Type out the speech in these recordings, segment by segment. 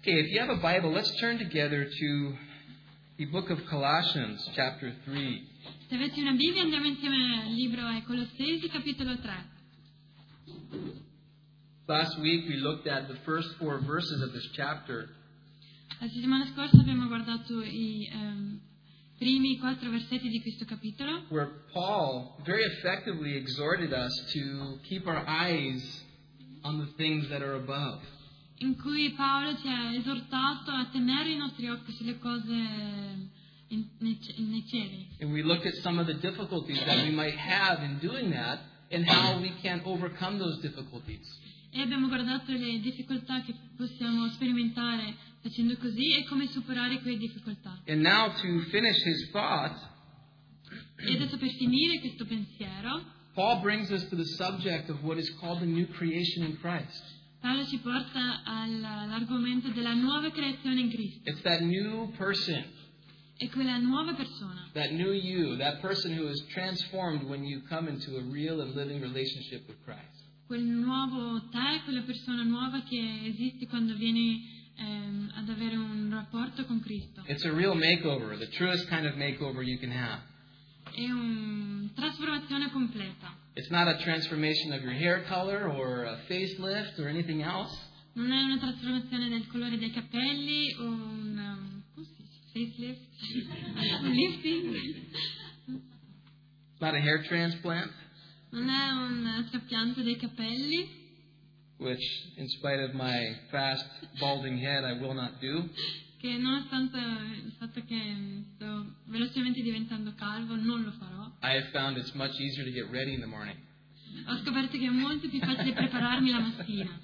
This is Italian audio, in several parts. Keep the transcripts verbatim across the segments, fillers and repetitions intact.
Okay, if you have a Bible, let's turn together to the book of Colossians, chapter three. Se avete una Bibbia andiamo insieme al libro ai Colossesi, capitolo tre. Last week we looked at the first four verses of this chapter. La settimana scorsa abbiamo guardato i um, primi quattro versetti di questo capitolo, Where Paul very effectively exhorted us to keep our eyes on the things that are above. in cui Paolo ci ha esortato a tenere i nostri occhi sulle cose in, nei, nei cieli. And we looked at some of the difficulties that we might have in doing that and how we can overcome those difficulties. E abbiamo guardato le difficoltà che possiamo sperimentare facendo così e come superare quelle difficoltà. And now to finish his thought, E adesso per finire questo pensiero, Paul brings us to the subject of what is called the new creation in Christ. Paolo ci porta all'argomento della nuova creazione in Cristo. It's that new person, È quella nuova persona, that new you, that person who is transformed when you come into a real and living relationship with Christ. quel nuovo te, quella persona nuova che esiste quando vieni ehm, ad avere un rapporto con Cristo. It's a real makeover, the truest kind of makeover you can have. È una trasformazione completa. It's not a transformation of your hair color or a facelift or anything else. Non è una trasformazione del colore dei capelli o un um, come si dice? Facelift, un lifting. It's not a hair transplant, Non è un trapianto dei capelli, which in spite of my fast balding head I will not do. che nonostante il fatto che sto velocemente diventando calvo, non lo farò. I have found it's much easier to get ready in the morning. Ho scoperto che è molto più facile prepararmi la mattina.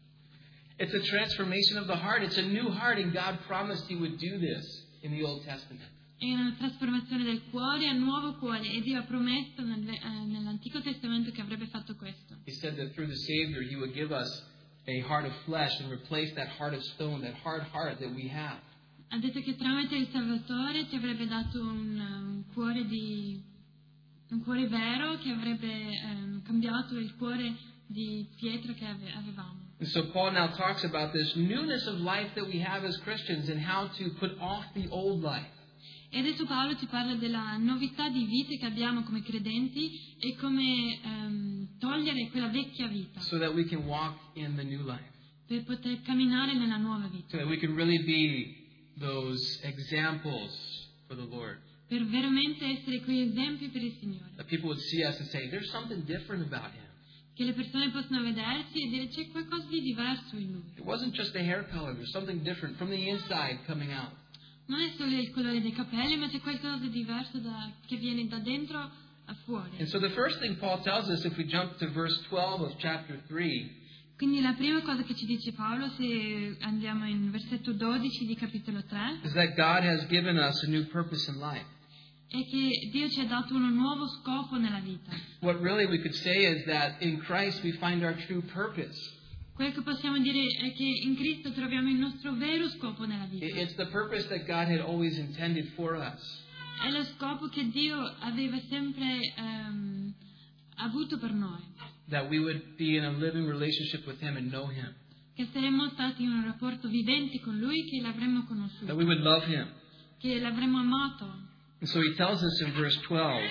It's a transformation of the heart. It's a new heart, and God promised He would do this in the Old Testament. È una trasformazione del cuore a nuovo cuore e Dio ha promesso nel, eh, nell'Antico Testamento che avrebbe fatto questo. He said that through the Savior He would give us a heart of flesh and replace that heart of stone, that hard heart that we have. Ha detto che tramite il Salvatore ci avrebbe dato un, un cuore di un cuore vero che avrebbe ehm, cambiato il cuore di pietra che ave- avevamo. And so Paul now talks about this newness of life that we have as Christians and how to put off the old life. E adesso Paolo ci parla della novità di vita che abbiamo come credenti e come ehm, togliere quella vecchia vita So that we can walk in the new life. per poter camminare nella nuova vita, So that we can really be those examples for the Lord. per veramente essere quei esempi per il Signore. That people would see us and say, there's something different about Him. Che le persone possano vederci e dire c'è qualcosa di diverso in lui. It wasn't just the hair color. There's something different from the inside coming out. Non è solo il colore dei capelli, ma c'è qualcosa di diverso da, che viene da dentro a fuori. And so the first thing Paul tells us, if we jump to verse twelve of chapter three, Quindi la prima cosa che ci dice Paolo, se andiamo in versetto dodici di capitolo tre, is that God has given us a new purpose in life. è che Dio ci ha dato un nuovo scopo nella vita. What really we could say is that in Christ we find our true purpose. Quello che possiamo dire è che in Cristo troviamo il nostro vero scopo nella vita. I- It's the purpose that God had always intended for us. È lo scopo che Dio aveva sempre ehm, avuto per noi. That we would be in a living relationship with Him and know Him. Che saremmo stati in un rapporto vivente con Lui, che l'avremmo That conosciuto, we would love Him. che l'avremmo amato. And so He tells us in verse twelve,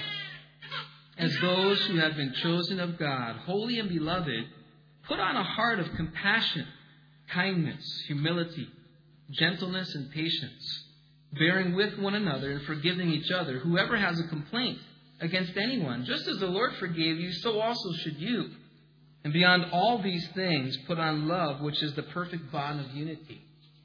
as those who have been chosen of God, holy and beloved, put on a heart of compassion, kindness, humility, gentleness, and patience, bearing with one another and forgiving each other. Whoever has a complaint against anyone, just as the Lord forgave you, so also should you. And beyond all these things, put on love, which is the perfect bond of unity.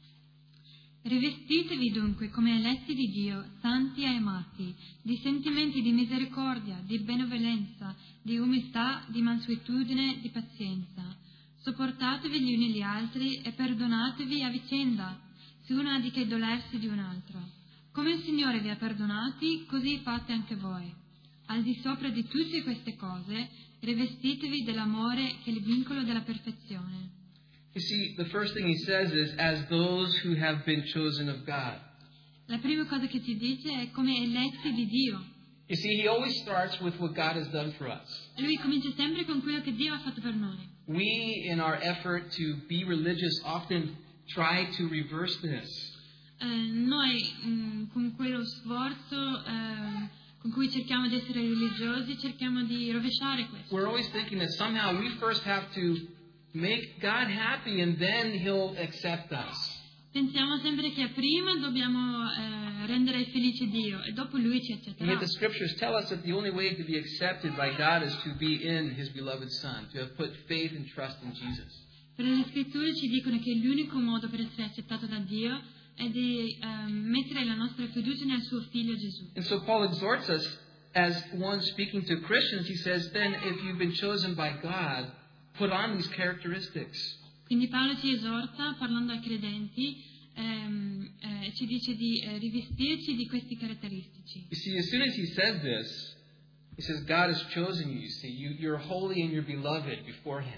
Rivestitevi dunque come eletti di Dio, santi e amati, di sentimenti di misericordia, di benevolenza, di umiltà, di mansuetudine, di pazienza. Sopportatevi gli uni gli altri e perdonatevi a vicenda, se uno ha di che dolersi di un altro. Come il Signore vi ha perdonati, così fate anche voi. Al di sopra di tutte queste cose, rivestitevi dell'amore che è il vincolo della perfezione. You see, the first thing he says is, as those who have been chosen of God. La prima cosa che ci dice è come eletti di Dio. You see, he always starts with what God has done for us. Lui comincia sempre con quello che Dio ha fatto per noi. We, in our effort to be religious, often try to reverse this. Eh, noi mh, con quello sforzo eh, con cui cerchiamo di essere religiosi, cerchiamo di rovesciare questo. We're always thinking that somehow we first have to make God happy and then He'll accept us. Pensiamo sempre che prima dobbiamo eh, rendere felice Dio e dopo Lui ci And accetterà. yet the scriptures tell us that the only way to be accepted by God is to be in His beloved Son, to have put faith and trust in Jesus. Però le scritture ci dicono che l'unico modo per essere accettato da Dio è di eh, mettere la nostra fiducia nel suo figlio Gesù. And so Paul exhorts us, as one speaking to Christians, he says, then if you've been chosen by God, put on these characteristics. Quindi Paolo ci esorta, parlando ai credenti, ehm, eh, ci dice di eh, rivestirci di questi caratteristici. You see, as soon as he says this, he says, God has chosen you. You see, you, you're holy and you're beloved before Him.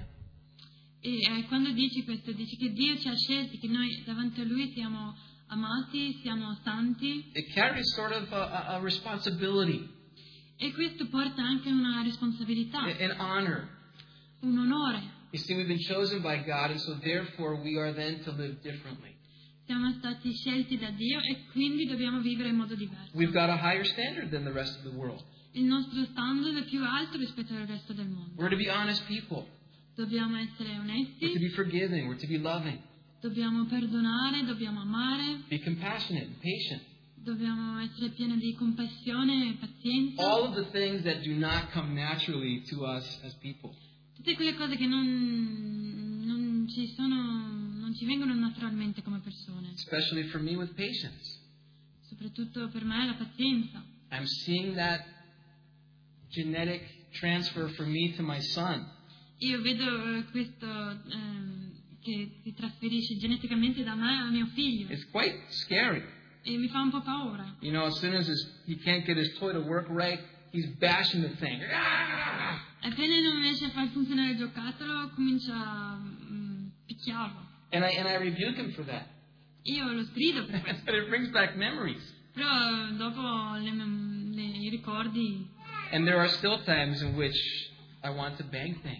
E eh, quando dice questo, dice che Dio ci ha scelti, che noi davanti a Lui siamo amati, siamo santi, It carries sort of a, a, a responsibility, e questo porta anche una responsabilità, an honor. un onore. You see, we've been chosen by God, and so therefore we are then to live differently. Siamo stati scelti da Dio e quindi dobbiamo vivere in modo diverso. We've got a higher standard than the rest of the world. Il nostro standard è più alto rispetto al resto del mondo. We're to be honest people. Dobbiamo essere We're to onesti, be forgiving. We're to be loving. dobbiamo perdonare, dobbiamo amare, Be compassionate and patient. dobbiamo essere pieni di compassione e pazienza. All of the things that do not come naturally to us as people. Tutte quelle cose che non, non ci sono, non ci vengono naturalmente come persone. Especially for me with patience. Soprattutto per me la pazienza. I'm seeing that genetic transfer from me to my son. Io vedo eh, questo ehm, che si trasferisce geneticamente da me a mio figlio It's quite scary. e mi fa un po' paura. You know, as soon as his, he can't get his toy to work right, he's bashing the thing. Appena non riesce a far funzionare il giocattolo, comincia a mm, picchiarlo. And I and I rebuke him for that. Io lo sgrido per questo, But it brings back memories. però dopo le, le, i ricordi. And there are still times in which I want to bang things.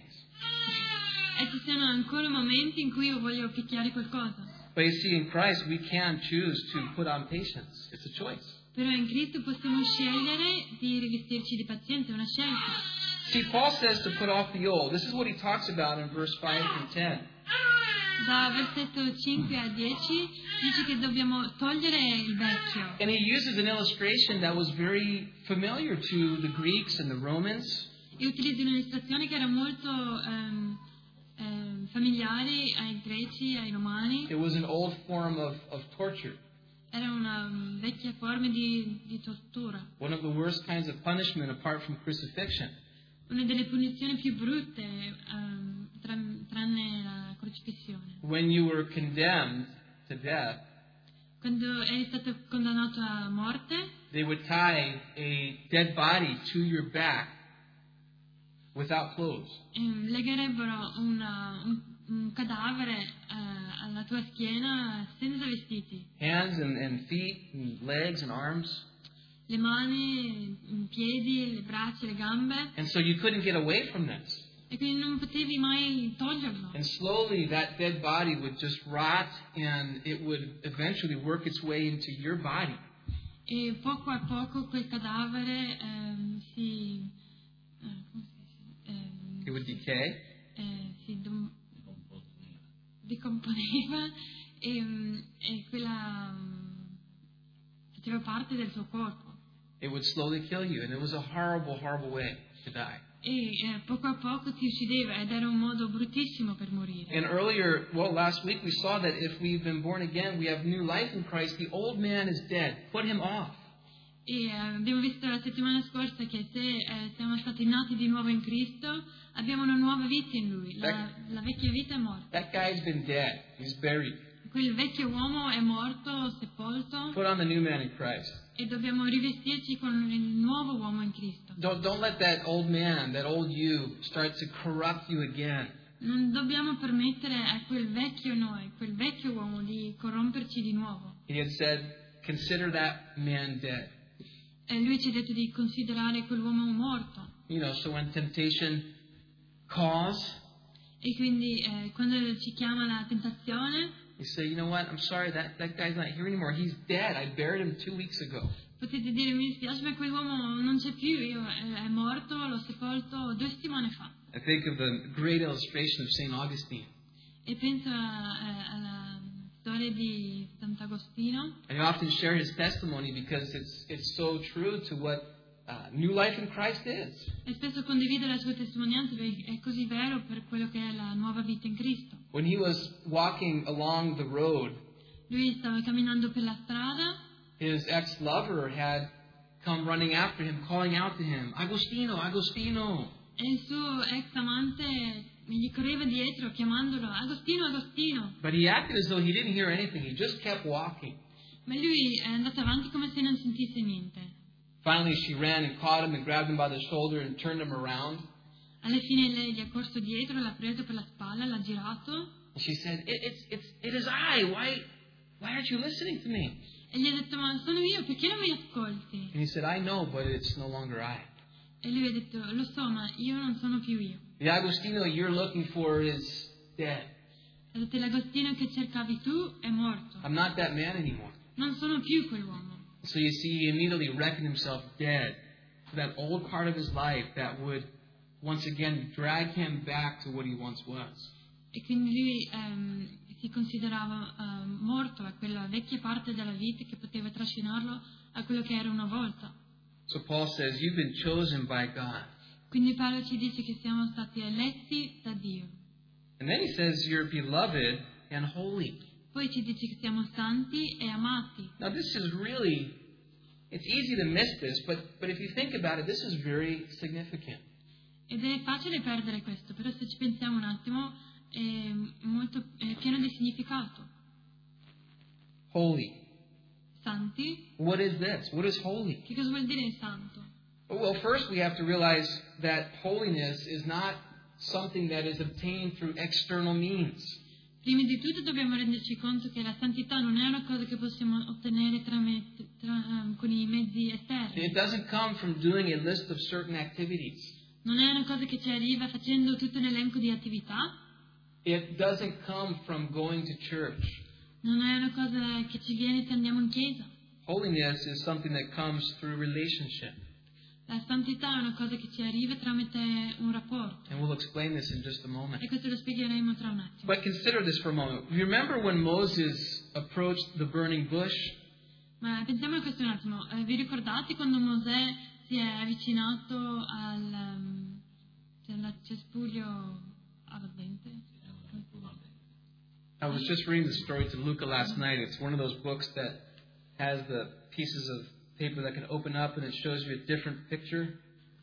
E ci sono ancora momenti in cui io voglio picchiare qualcosa. But you see, in Christ, we can choose to put on patience. It's a choice. Però in Cristo possiamo scegliere di rivestirci di pazienza, è una scelta. See, Paul says to put off the old. This is what he talks about in verse five and ten. Da versetto cinque a dieci dice che dobbiamo togliere il vecchio. And he uses an illustration that was very familiar to the Greeks and the Romans. E utilizza un'illustrazione che era molto ehm, ehm, familiare ai greci, ai romani. It was an old form of, of torture. Era una um, vecchia forma di, di tortura. One of the worst kinds of punishment apart from crucifixion. Una delle punizioni più brutte, ehm, tran- tranne la crocifissione. When you were condemned to death, Quando eri stato condannato a morte, they would tie a dead body to your back without clothes. ehm, legherebbero una, un, un cadavere eh, alla tua schiena senza vestiti. Hands and, and feet and legs and arms. Le mani, i piedi, le braccia, le gambe. And so you couldn't get away from this. E quindi non potevi mai toglierlo. And slowly that dead body would just rot and it would eventually work its way into your body. E poco a poco quel cadavere ehm, si, eh, come si dice? Ehm, It would decay. eh, si dom- decomponeva e, mm, e quella mm, faceva parte del suo corpo. It would slowly kill you. And it was a horrible, horrible way to die. E eh, poco a poco ti uccideva ed era un modo bruttissimo per morire. And earlier, well, last week we saw that if we've been born again, we have new life in Christ. The old man is dead. Put him off. E eh, abbiamo visto la settimana scorsa che se eh, siamo stati nati di nuovo in Cristo, abbiamo una nuova vita in Lui. La, la vecchia vita è morta. That guy's been dead. He's buried. Quel vecchio uomo è morto, sepolto, Put on the new man in Christ. e dobbiamo rivestirci con il nuovo uomo in Cristo. Don't, don't let that old man, that old you, start to corrupt you again. Non dobbiamo permettere a quel vecchio noi, quel vecchio uomo di corromperci di nuovo. He had said, consider that man dead. E lui ci ha detto di considerare quell'uomo morto. You know, so when temptation calls, E quindi eh, quando ci chiama la tentazione, You say, you know what? I'm sorry, that, that guy's not here anymore. He's dead. I buried him two weeks ago. Potete dire, mi dispiace, ma quell'uomo non c'è più, io, è, è morto, l'ho sepolto due settimane fa. I think of the great illustration of Saint Augustine. E penso a, a, alla storia di Sant'Agostino. I often share his testimony because it's it's so true to what uh, new life in Christ is. E spesso condivido la sua testimonianza perché è così vero per quello che è la nuova vita in Cristo. When he was walking along the road, Lui stava camminando per la strada. his ex-lover had come running after him, calling out to him, Agostino, Agostino. E il suo ex amante gli correva dietro chiamandolo Agostino, Agostino. But he acted as though he didn't hear anything. He just kept walking. Ma lui è andato avanti come se non sentisse niente. Finally, she ran and caught him and grabbed him by the shoulder and turned him around. Alla fine lei gli è corso dietro, l'ha preso per la spalla, l'ha girato. And she said, it, it's, it's, it is I. Why, why aren't you listening to me? E gli ha detto, ma sono io, perché non mi ascolti? And he said, I know, but it's no longer I. E lui ha detto, lo so, ma io non sono più io. The Agostino you're looking for is dead. Ha detto, l'Agostino che cercavi tu è morto. I'm not that man anymore. Non sono più quell'uomo. So you see, he immediately reckoned himself dead to that old part of his life that would once again drag him back to what he once was. E quindi lui ehm, si considerava ehm, morto a quella vecchia parte della vita che poteva trascinarlo a quello che era una volta. So Paul says, you've been chosen by God. Quindi Paolo ci dice che siamo stati eletti da Dio. And then he says, you're beloved and holy. Poi ci dice che siamo santi e amati. Now this is really, it's easy to miss this, but, but if you think about it, this is very significant. Ed è facile perdere questo, però se ci pensiamo un attimo è, molto, è pieno di significato. Holy. Santi? What is this? What is holy? Che cosa vuol dire santo? Well, first we have to realize that holiness is not something that is obtained through external means. Prima di tutto dobbiamo renderci conto che la santità non è una cosa che possiamo ottenere tra me, tra, um, con i mezzi esterni. It doesn't come from doing a list of certain activities. Non è una cosa che ci arriva facendo tutto un elenco di attività. It doesn't come from going to church. Non è una cosa che ci viene se andiamo in chiesa. Holiness is something that comes through relationship. La santità è una cosa che ci arriva tramite un rapporto. And we'll explain this in just a moment. E questo lo spiegheremo tra un attimo. But consider this for a moment. You remember when Moses approached the burning bush? Ma pensiamo a questo un attimo. Eh, vi ricordate quando Mosè si è avvicinato al, um, al cespuglio ardente? I was just reading the story to Luca last night. It's one of those books that has the pieces of paper that can open up and it shows you a different picture.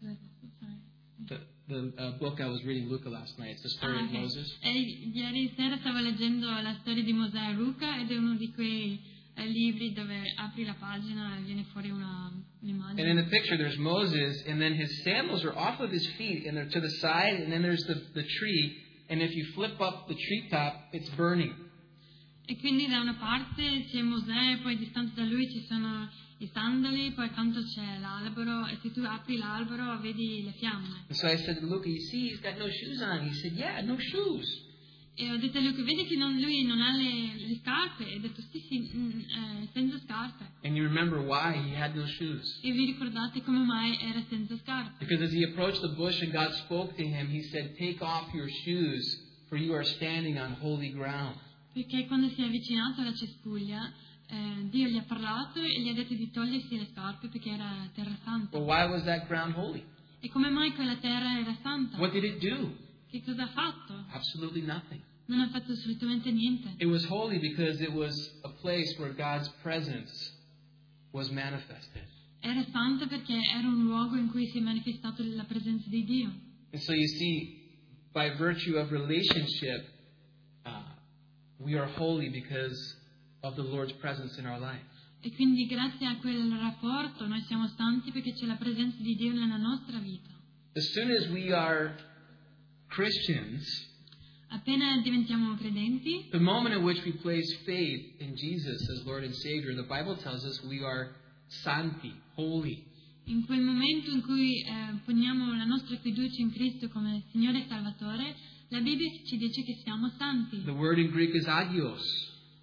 The, the uh, book I was reading Luca last night. It's the story ah, of okay. Moses. E ieri sera stavo leggendo la storia di Mosè e Luca ed è uno di quei eh, libri dove apri la pagina e viene fuori una, un'immagine. And in the picture there's Moses and then his sandals are off of his feet and they're to the side and then there's the, the tree and if you flip up the treetop it's burning. E quindi da una parte c'è Mosè, poi distante da lui ci sono i sandali, poi accanto c'è l'albero e se tu apri l'albero vedi le fiamme. And so I said to Luca, you see he's got no shoes on. He said, yeah, no shoes. E ho detto a Luca, vedi che non, lui non ha le, le scarpe? E ho detto, sì, sì, mm, eh, senza scarpe. And you remember why he had no shoes. E vi ricordate come mai era senza scarpe? Because as he approached the bush and God spoke to him, he said, take off your shoes, for you are standing on holy ground. Perché quando si è avvicinato alla cespuglia, eh, Dio gli ha parlato e gli ha detto di togliersi le scarpe perché era terra santa. Well, why was that ground holy? E come mai quella terra era santa? What did it do? Che cosa ha fatto? Absolutely nothing. Non ha fatto assolutamente niente. It was holy because it was a place where God's presence was manifested. Era santa perché era un luogo in cui si è manifestata la presenza di Dio. And so you see, by virtue of relationship, uh, we are holy because of the Lord's presence in our life. E quindi grazie a quel rapporto noi siamo santi perché c'è la presenza di Dio nella nostra vita. As soon as we are Christians, Appena diventiamo credenti, the moment in which we place faith in Jesus as Lord and Savior, the Bible tells us we are santi, holy. in quel momento in cui eh, poniamo la nostra fiducia in Cristo come Signore e Salvatore, la Bibbia ci dice che siamo santi. The word in Greek is agios.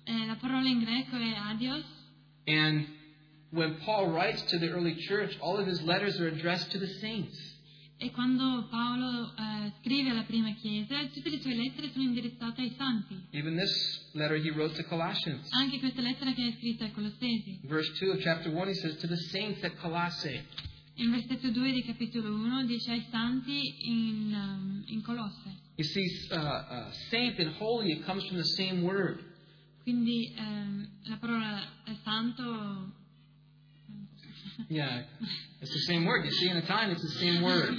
Eh, la parola in greco è adios. And when Paul writes to the early church, all of his letters are addressed to the saints. E quando Paolo eh, scrive alla prima chiesa, tutte le sue lettere sono indirizzate ai santi. Even this letter he wrote to Colossians. Anche questa lettera che è scritta ai Colossesi. Verse two of chapter one, he says, to the saints at Colossae. In versetto due di capitolo uno dice ai santi in, um, in Colosse. You see, uh, uh, saint and holy, it comes from the same word. Quindi ehm, la parola è santo. Yeah, it's the same word. You see, in Italian, it's the same word.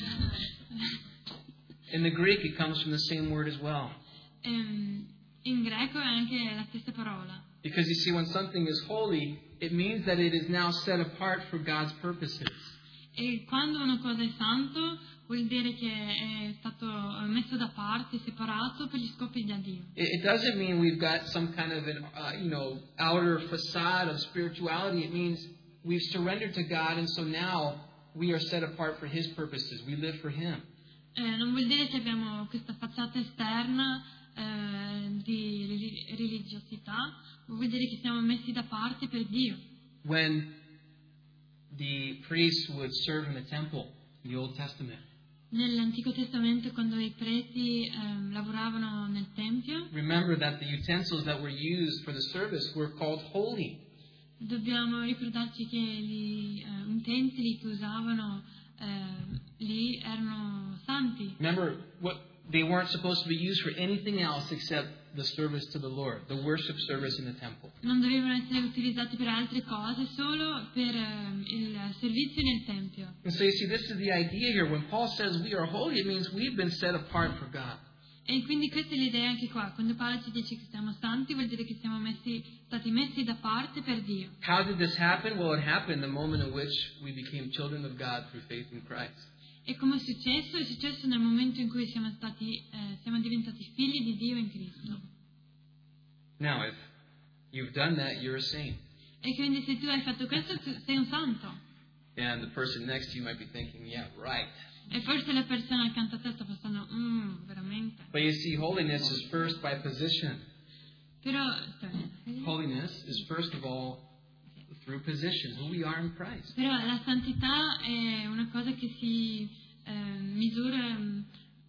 In the Greek, it comes from the same word as well. Ehm, in greco è anche la stessa parola. Because you see, when something is holy, it means that it is now set apart for God's purposes. E quando una cosa è santo, vuol dire che è stato messo da parte, separato per gli scopi di Dio. It, it doesn't mean we've got some kind of an, uh, you know, outer facade of spirituality. It means we've surrendered to God, and so now we are set apart for His purposes. We live for Him. Eh, non vuol dire che abbiamo questa facciata esterna eh, di relig- religiosità, vuol dire che siamo messi da parte per Dio. When the priests would serve in the temple in the Old Testament, Nell'Antico Testamento, quando i preti ehm, lavoravano nel Tempio, remember that the utensils that were used for the service were called holy. dobbiamo ricordarci che gli eh, utensili che usavano eh, lì erano santi. Remember, what they weren't supposed to be used for anything else except the service to the Lord, the worship service in the temple. Non dovevano essere utilizzati per altre cose, solo per ehm, il servizio nel Tempio. And so you see, this is the idea here. When Paul says we are holy, it means we've been set apart for God. E quindi questa è l'idea anche qua. Quando Paolo ci dice che siamo santi, vuol dire che siamo messi, stati messi da parte per Dio. How did this happen? Well, it happened the moment in which we became children of God through faith in Christ. E come è successo? È successo nel momento in cui siamo stati, eh, siamo diventati figli di Dio in Cristo. Now, if you've done that, you're a saint. E quindi se tu hai fatto questo, tu sei un santo. And the person next to you might be thinking, yeah, right. E forse la persona accanto a te sta pensando, mmm, veramente. But you see, holiness is first by position. Però, sorry. Holiness is first of all through position, who we are in Christ. Però la santità è una cosa che si eh, misura mm,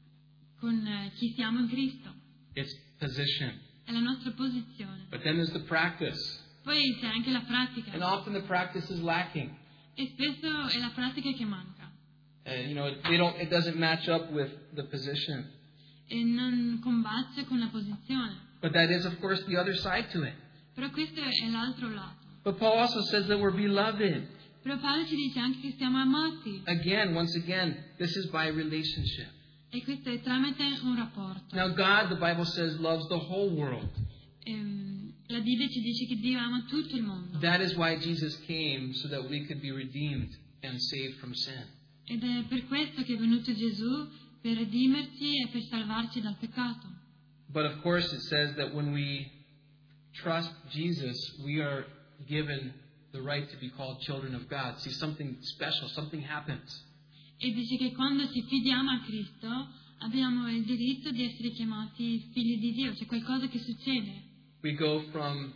con eh, chi siamo in Cristo. It's position. È la nostra posizione. But then there's the practice. Poi c'è anche la pratica. And often the practice is lacking. E spesso è la pratica che manca. And, you know, they don't, it doesn't match up with the position. E non combacia con la posizione. But that is, of course, the other side to it. Però questo è l'altro lato. But Paul also says that we're beloved. Però Paolo ci dice anche che siamo amati. Again, once again, this is by relationship. E questo è tramite un rapporto. Now, God, the Bible says, loves the whole world. Ehm, la Bibbia ci dice che Dio ama tutto il mondo. That is why Jesus came, so that we could be redeemed and saved from sin. Ed è per questo che è venuto Gesù, per redimerci e per salvarci dal peccato. But of course, it says that when we trust Jesus, we are given the right to be called children of God. See, something special, something happens. E dice che quando ci fidiamo a Cristo abbiamo il diritto di essere chiamati figli di Dio, c'è qualcosa che succede. We go from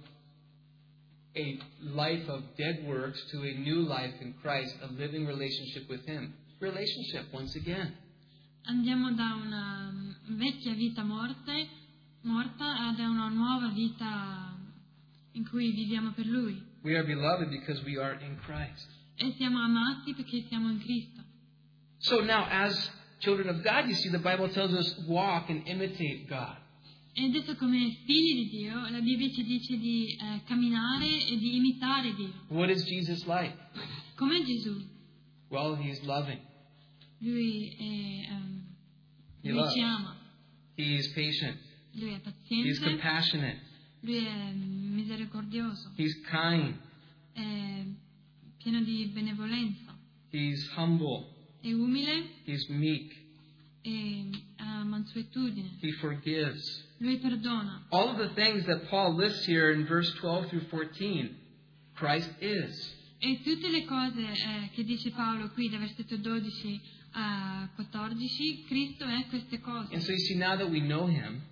a life of dead works to a new life in Christ, a living relationship with Him. Relationship, once again. Andiamo da una vecchia vita morte, morta ad una nuova vita in cui viviamo per Lui. We are beloved because we are in Christ. E siamo amati perché siamo in Cristo. So now, as children of God, you see, the Bible tells us walk and imitate God. E adesso come figli di Dio, la Bibbia ci dice di eh, camminare e di imitare Dio. What is Jesus like? Come Gesù. Well, He's loving. Lui, è, um, He lui loves. ci ama. He's patient. Lui è He's paziente. compassionate. Lui è misericordioso. He's kind. È pieno di benevolenza. He's humble. È umile He's meek. e ha mansuetudine. He forgives. Lui perdona. All of the things that Paul lists here in verse twelve through fourteen, Christ is. E tutte le cose eh, che dice Paolo qui da versetto dodici a quattordici, Cristo è queste cose. And so you see, now that we know Him,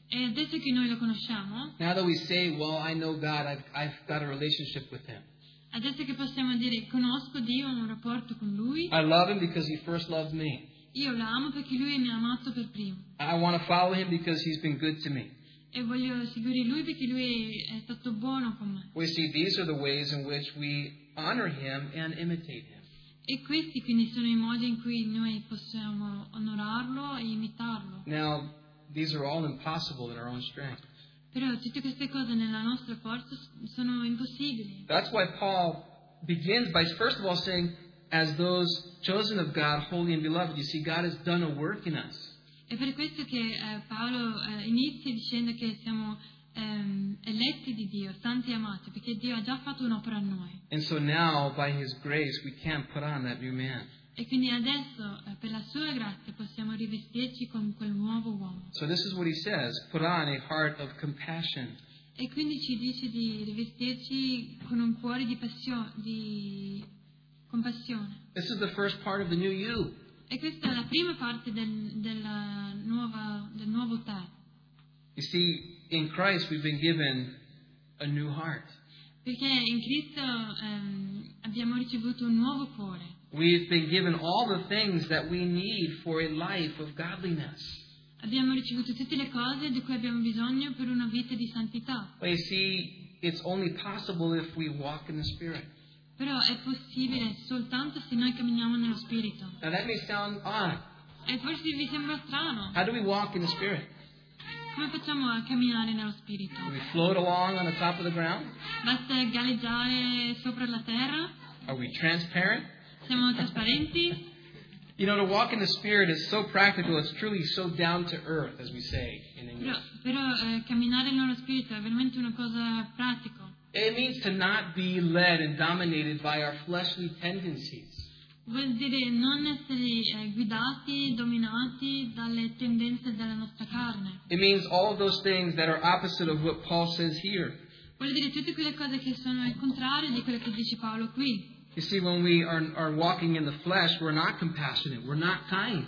E adesso che noi lo conosciamo, now that we say, well, I know God, I've, I've got a relationship with Him. adesso che possiamo dire conosco Dio, ho un rapporto con Lui, I love Him because He first loved me. io lo amo perché Lui mi ha amato per primo. I want to follow Him because He's been good to me. E voglio seguire Lui perché Lui è stato buono con me. We see these are the ways in which we honor Him and imitate Him. E questi quindi sono i modi in cui noi possiamo onorarlo e imitarlo. Now, these are all impossible in our own strength. Però tutte queste cose nella nostra forza sono impossibili. That's why Paul begins by first of all saying, as those chosen of God, holy and beloved. You see, God has done a work in us. È per questo che eh, Paolo eh, inizia dicendo che siamo ehm, eletti di Dio, santi e amati, perché Dio ha già fatto un'opera a noi. And so now, by His grace, we can put on that new man. E quindi adesso, eh, per la sua grazia, possiamo rivestirci con quel nuovo uomo. So this is what he says, put on a heart of compassion. E quindi ci dice di rivestirci con un cuore di, passio- di compassione. This is the first part of the new you. E questa è la prima parte del, della nuova, del nuovo te. You see, in Christ we've been given a new heart. Perché in Cristo ehm, abbiamo ricevuto un nuovo cuore. We've been given all the things that we need for a life of godliness. Abbiamo ricevuto tutte le cose di cui abbiamo bisogno per una vita di santità. But you see, it's only possible if we walk in the Spirit. Però è possibile soltanto se noi camminiamo nello Spirito. Now that may sound odd. E forse vi sembra strano. How do we walk in the Spirit? Come facciamo a camminare nello Spirito? Do we float along on the top of the ground? Basta galleggiare sopra la terra? Are we transparent? Siamo trasparenti? You know, to walk in the Spirit is so practical. It's truly so down to earth, as we say in Però, English. però eh, camminare nello Spirito è veramente una cosa pratica. It means to not be led and dominated by our fleshly tendencies. Vuol dire non essere eh, guidati, dominati dalle tendenze della nostra carne. It means all of those things that are opposite of what Paul says here. Vuol dire tutte quelle cose che sono il contrario di quello che dice Paolo qui. You see, when we are, are walking in the flesh, we're not compassionate. We're not kind.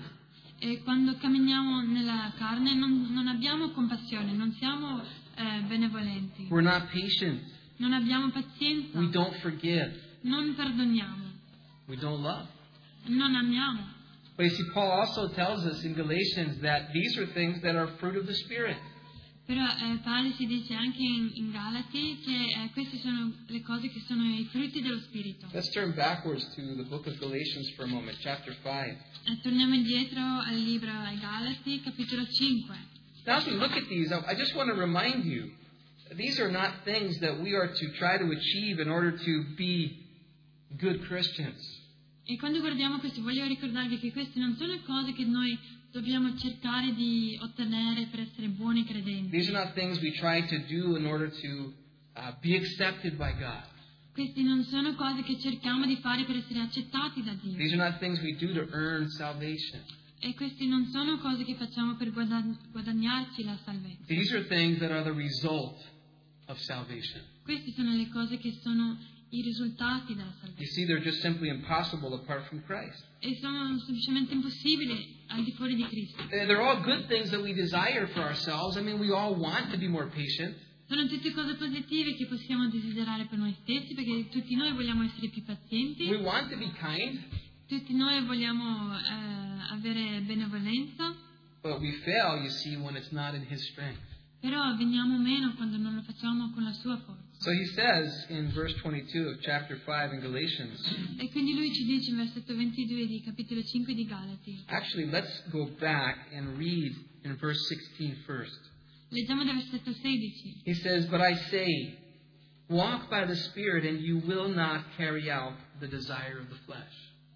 E quando camminiamo nella carne non, non abbiamo compassione, non siamo eh, benevolenti, We're not patient. non abbiamo pazienza, We don't forgive. non perdoniamo, We don't love. non amiamo. But you see, Paul also tells us in Galatians that these are things that are fruit of the Spirit. Però eh, Paolo si dice anche in, in Galati che eh, queste sono le cose che sono i frutti dello Spirito. Let's turn backwards to the book of Galatians for a moment, chapter five. E torniamo indietro al libro ai Galati, capitolo cinque. Now, as we look at these, I just want to remind you, these are not things that we are to try to achieve in order to be good Christians. E quando guardiamo questo voglio ricordarvi che queste non sono cose che noi dobbiamo cercare di ottenere per essere buoni credenti. These are not things we try to do in order to uh, be accepted by God. Queste non sono cose che cerchiamo di fare per essere accettati da Dio. These are not things we do to earn salvation. E queste non sono cose che facciamo per guadagn- guadagnarci la salvezza. These are things that are the result of salvation. Queste sono le cose che sono i risultati della You salvezza. see, they're just simply impossible apart from Christ. E sono semplicemente impossibili al di fuori di Cristo. Uh, They're all good things that we desire for ourselves. I mean, we all want to be more patient. Sono tutte cose positive che possiamo desiderare per noi stessi, perché tutti noi vogliamo essere più pazienti, We want to be kind, tutti noi vogliamo eh, avere benevolenza, but we fail, you see, when it's not in His strength. però veniamo meno quando non lo facciamo con la sua forza. So he says in verse twenty-two of chapter five in Galatians, E quindi lui ci dice in versetto ventidue di capitolo cinque di Galati. actually, let's go back and read in verse sixteen first. Leggiamo dal versetto sedici. He says, but I say, walk by the Spirit and you will not carry out the desire of the flesh.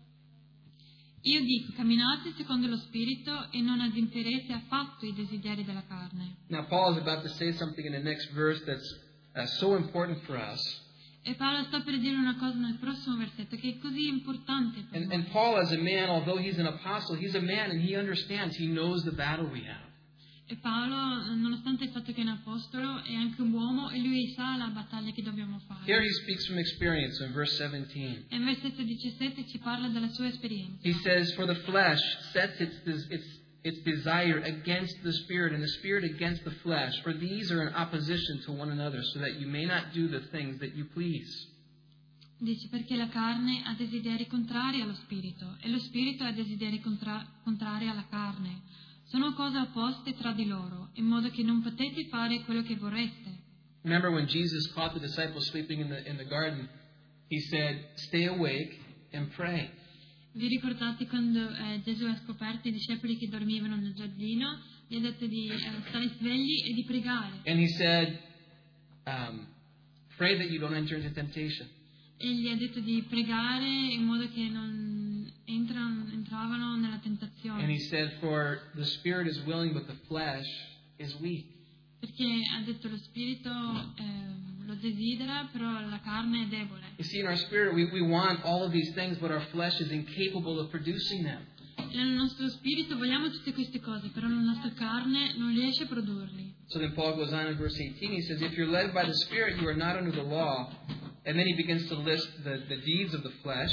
Io dico, camminate secondo lo Spirito e non adempirete affatto i desideri della carne. Now, Paul is about to say something in the next verse that's uh, so important for us. E Paolo sta per dire una cosa nel prossimo versetto che è così importante per And, noi. and Paul, as a man, although he's an apostle, he's a man and he understands, he knows the battle we have. E Paolo, nonostante il fatto che è un apostolo, è anche un uomo e lui sa la battaglia che dobbiamo fare. Here he speaks from experience in verse seventeen. E in versetto diciassette ci parla della sua esperienza. He says, for the flesh sets its, its, its desire against the spirit, and the spirit against the flesh, for these are in opposition to one another, so that you may not do the things that you please. Dice perché la carne ha desideri contrari allo spirito e lo spirito ha desideri contra- contrari alla carne. Sono cose opposte tra di loro, in modo che non potete fare quello che vorreste. Remember when Jesus caught the disciples sleeping in the in the garden, he said, "Stay awake and pray." Vi ricordate quando eh, Gesù ha scoperto i discepoli che dormivano nel giardino? Gli ha detto di eh, stare svegli e di pregare. And he said, um, "Pray that you don't enter into temptation." E gli ha detto di pregare in modo che non entrano, entravano nella tentazione. And he said, "For the spirit is willing, but the flesh is weak." Perché ha detto lo spirito eh, lo desidera, però la carne è debole. You see, in our spirit, we, we want all of these things, but our flesh is incapable of producing them. Nel nostro spirito vogliamo tutte queste cose, però la nostra carne non riesce a produrli. So then Paul goes on in verse eighteen. He says, "If you're led by the Spirit, you are not under the law." And then he begins to list the, the deeds of the flesh.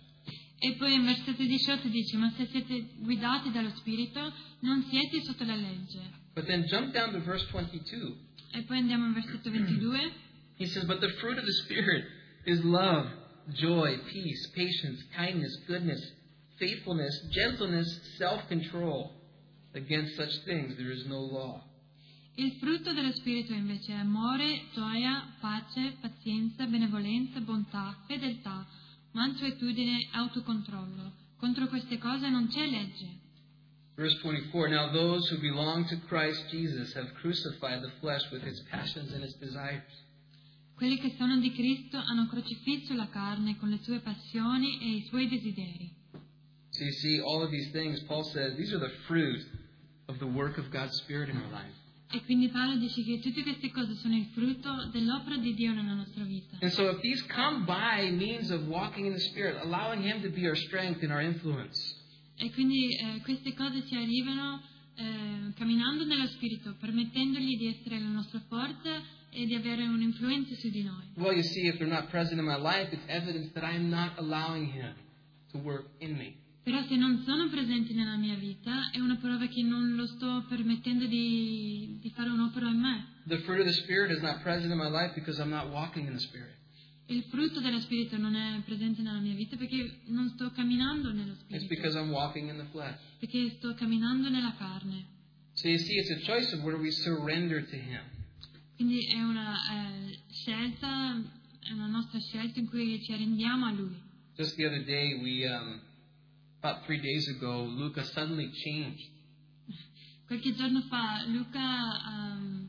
E poi in versetto diciotto dice, ma se siete guidati dallo spirito, non siete sotto la legge. But then jump down to verse twenty-two. E poi andiamo in versetto ventidue. He says, "But the fruit of the Spirit is love, joy, peace, patience, kindness, goodness, faithfulness, gentleness, self-control. Against such things there is no law." Il frutto dello spirito invece è amore, gioia, pace, pazienza, benevolenza, bontà, fedeltà, mansuetudine, autocontrollo. Contro queste cose non c'è legge. Verse twenty-four, "Now those who belong to Christ Jesus have crucified the flesh with its passions and its desires." Quelli che sono di Cristo hanno crocifisso la carne con le sue passioni e i suoi desideri. So you see, all of these things, Paul says, these are the fruit of the work of God's Spirit in our life. E quindi Paolo dice che tutte queste cose sono il frutto dell'opera di Dio nella nostra vita. And so if these come by means of walking in the Spirit, allowing Him to be our strength and our influence, E quindi eh, queste cose ci arrivano eh, camminando nello Spirito, permettendogli di essere la nostra forza e di avere un'influenza su di noi. well, you see, if they're not present in my life, it's evidence that I am not allowing Him to work in me. Però se non sono presenti nella mia vita è una prova che non lo sto permettendo di, di fare un'opera in me. The fruit of the Spirit is not present in my life because I'm not walking in the Spirit. Il frutto dello Spirito non è presente nella mia vita perché non sto camminando nello It's Spirito, because I'm walking in the flesh. perché sto camminando nella carne. So you see, it's a choice of where we surrender to Him. Quindi è una eh, scelta, è una nostra scelta in cui ci arrendiamo a Lui. Just the other day, we, um, about three days ago, Luca suddenly changed. Qualche giorno fa Luca um,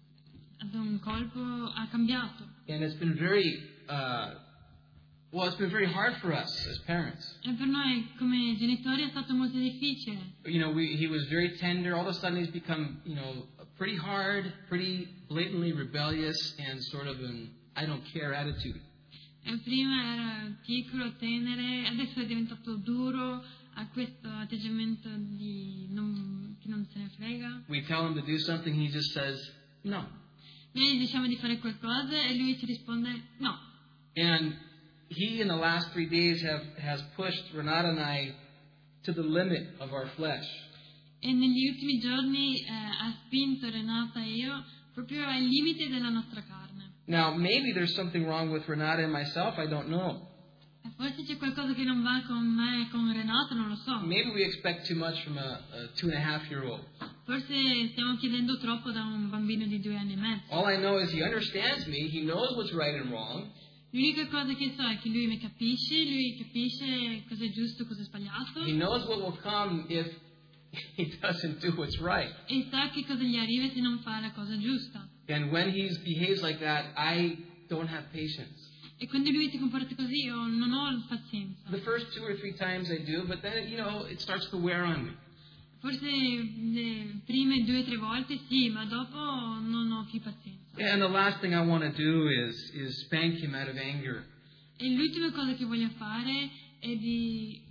ad un colpo ha cambiato. And it's been very, uh, well, it's been very hard for us as parents. E per noi come genitori è stato molto difficile. You know, we, he was very tender. All of a sudden, he's become, you know, pretty hard, pretty blatantly rebellious, and sort of an I don't care attitude. E prima era piccolo, tenere, adesso è diventato duro, ha questo atteggiamento di non, che non se ne frega. We tell him to do something, he just says, no. Noi gli diciamo di fare qualcosa e lui ci risponde no. And he, in the last three days, have, has pushed Renata and I to the limit of our flesh. E negli ultimi giorni eh, ha spinto Renata e io proprio al limite della nostra carne. Now, maybe there's something wrong with Renata and myself, I don't know. E forse c'è qualcosa che non va con me e con Renata, non lo so. Maybe we expect too much from a, a two and a half year old. Forse stiamo chiedendo troppo da un bambino di due anni e mezzo. All I know is he understands me, he knows what's right and wrong. L'unica cosa che so è che lui mi capisce, lui capisce cosa è giusto e cosa è sbagliato. He knows what will come if he doesn't do what's right. E sa che cosa gli arriva se non fa la cosa giusta. And when he behaves like that, I don't have patience. E quando lui si comporta così io non ho pazienza. The first two or three times I do, but then, you know, it starts to wear on me. Forse le prime due o tre volte sì, ma dopo non ho più pazienza. And the last thing I want to do is, is spank him out of anger. E l'ultima cosa che voglio fare è di...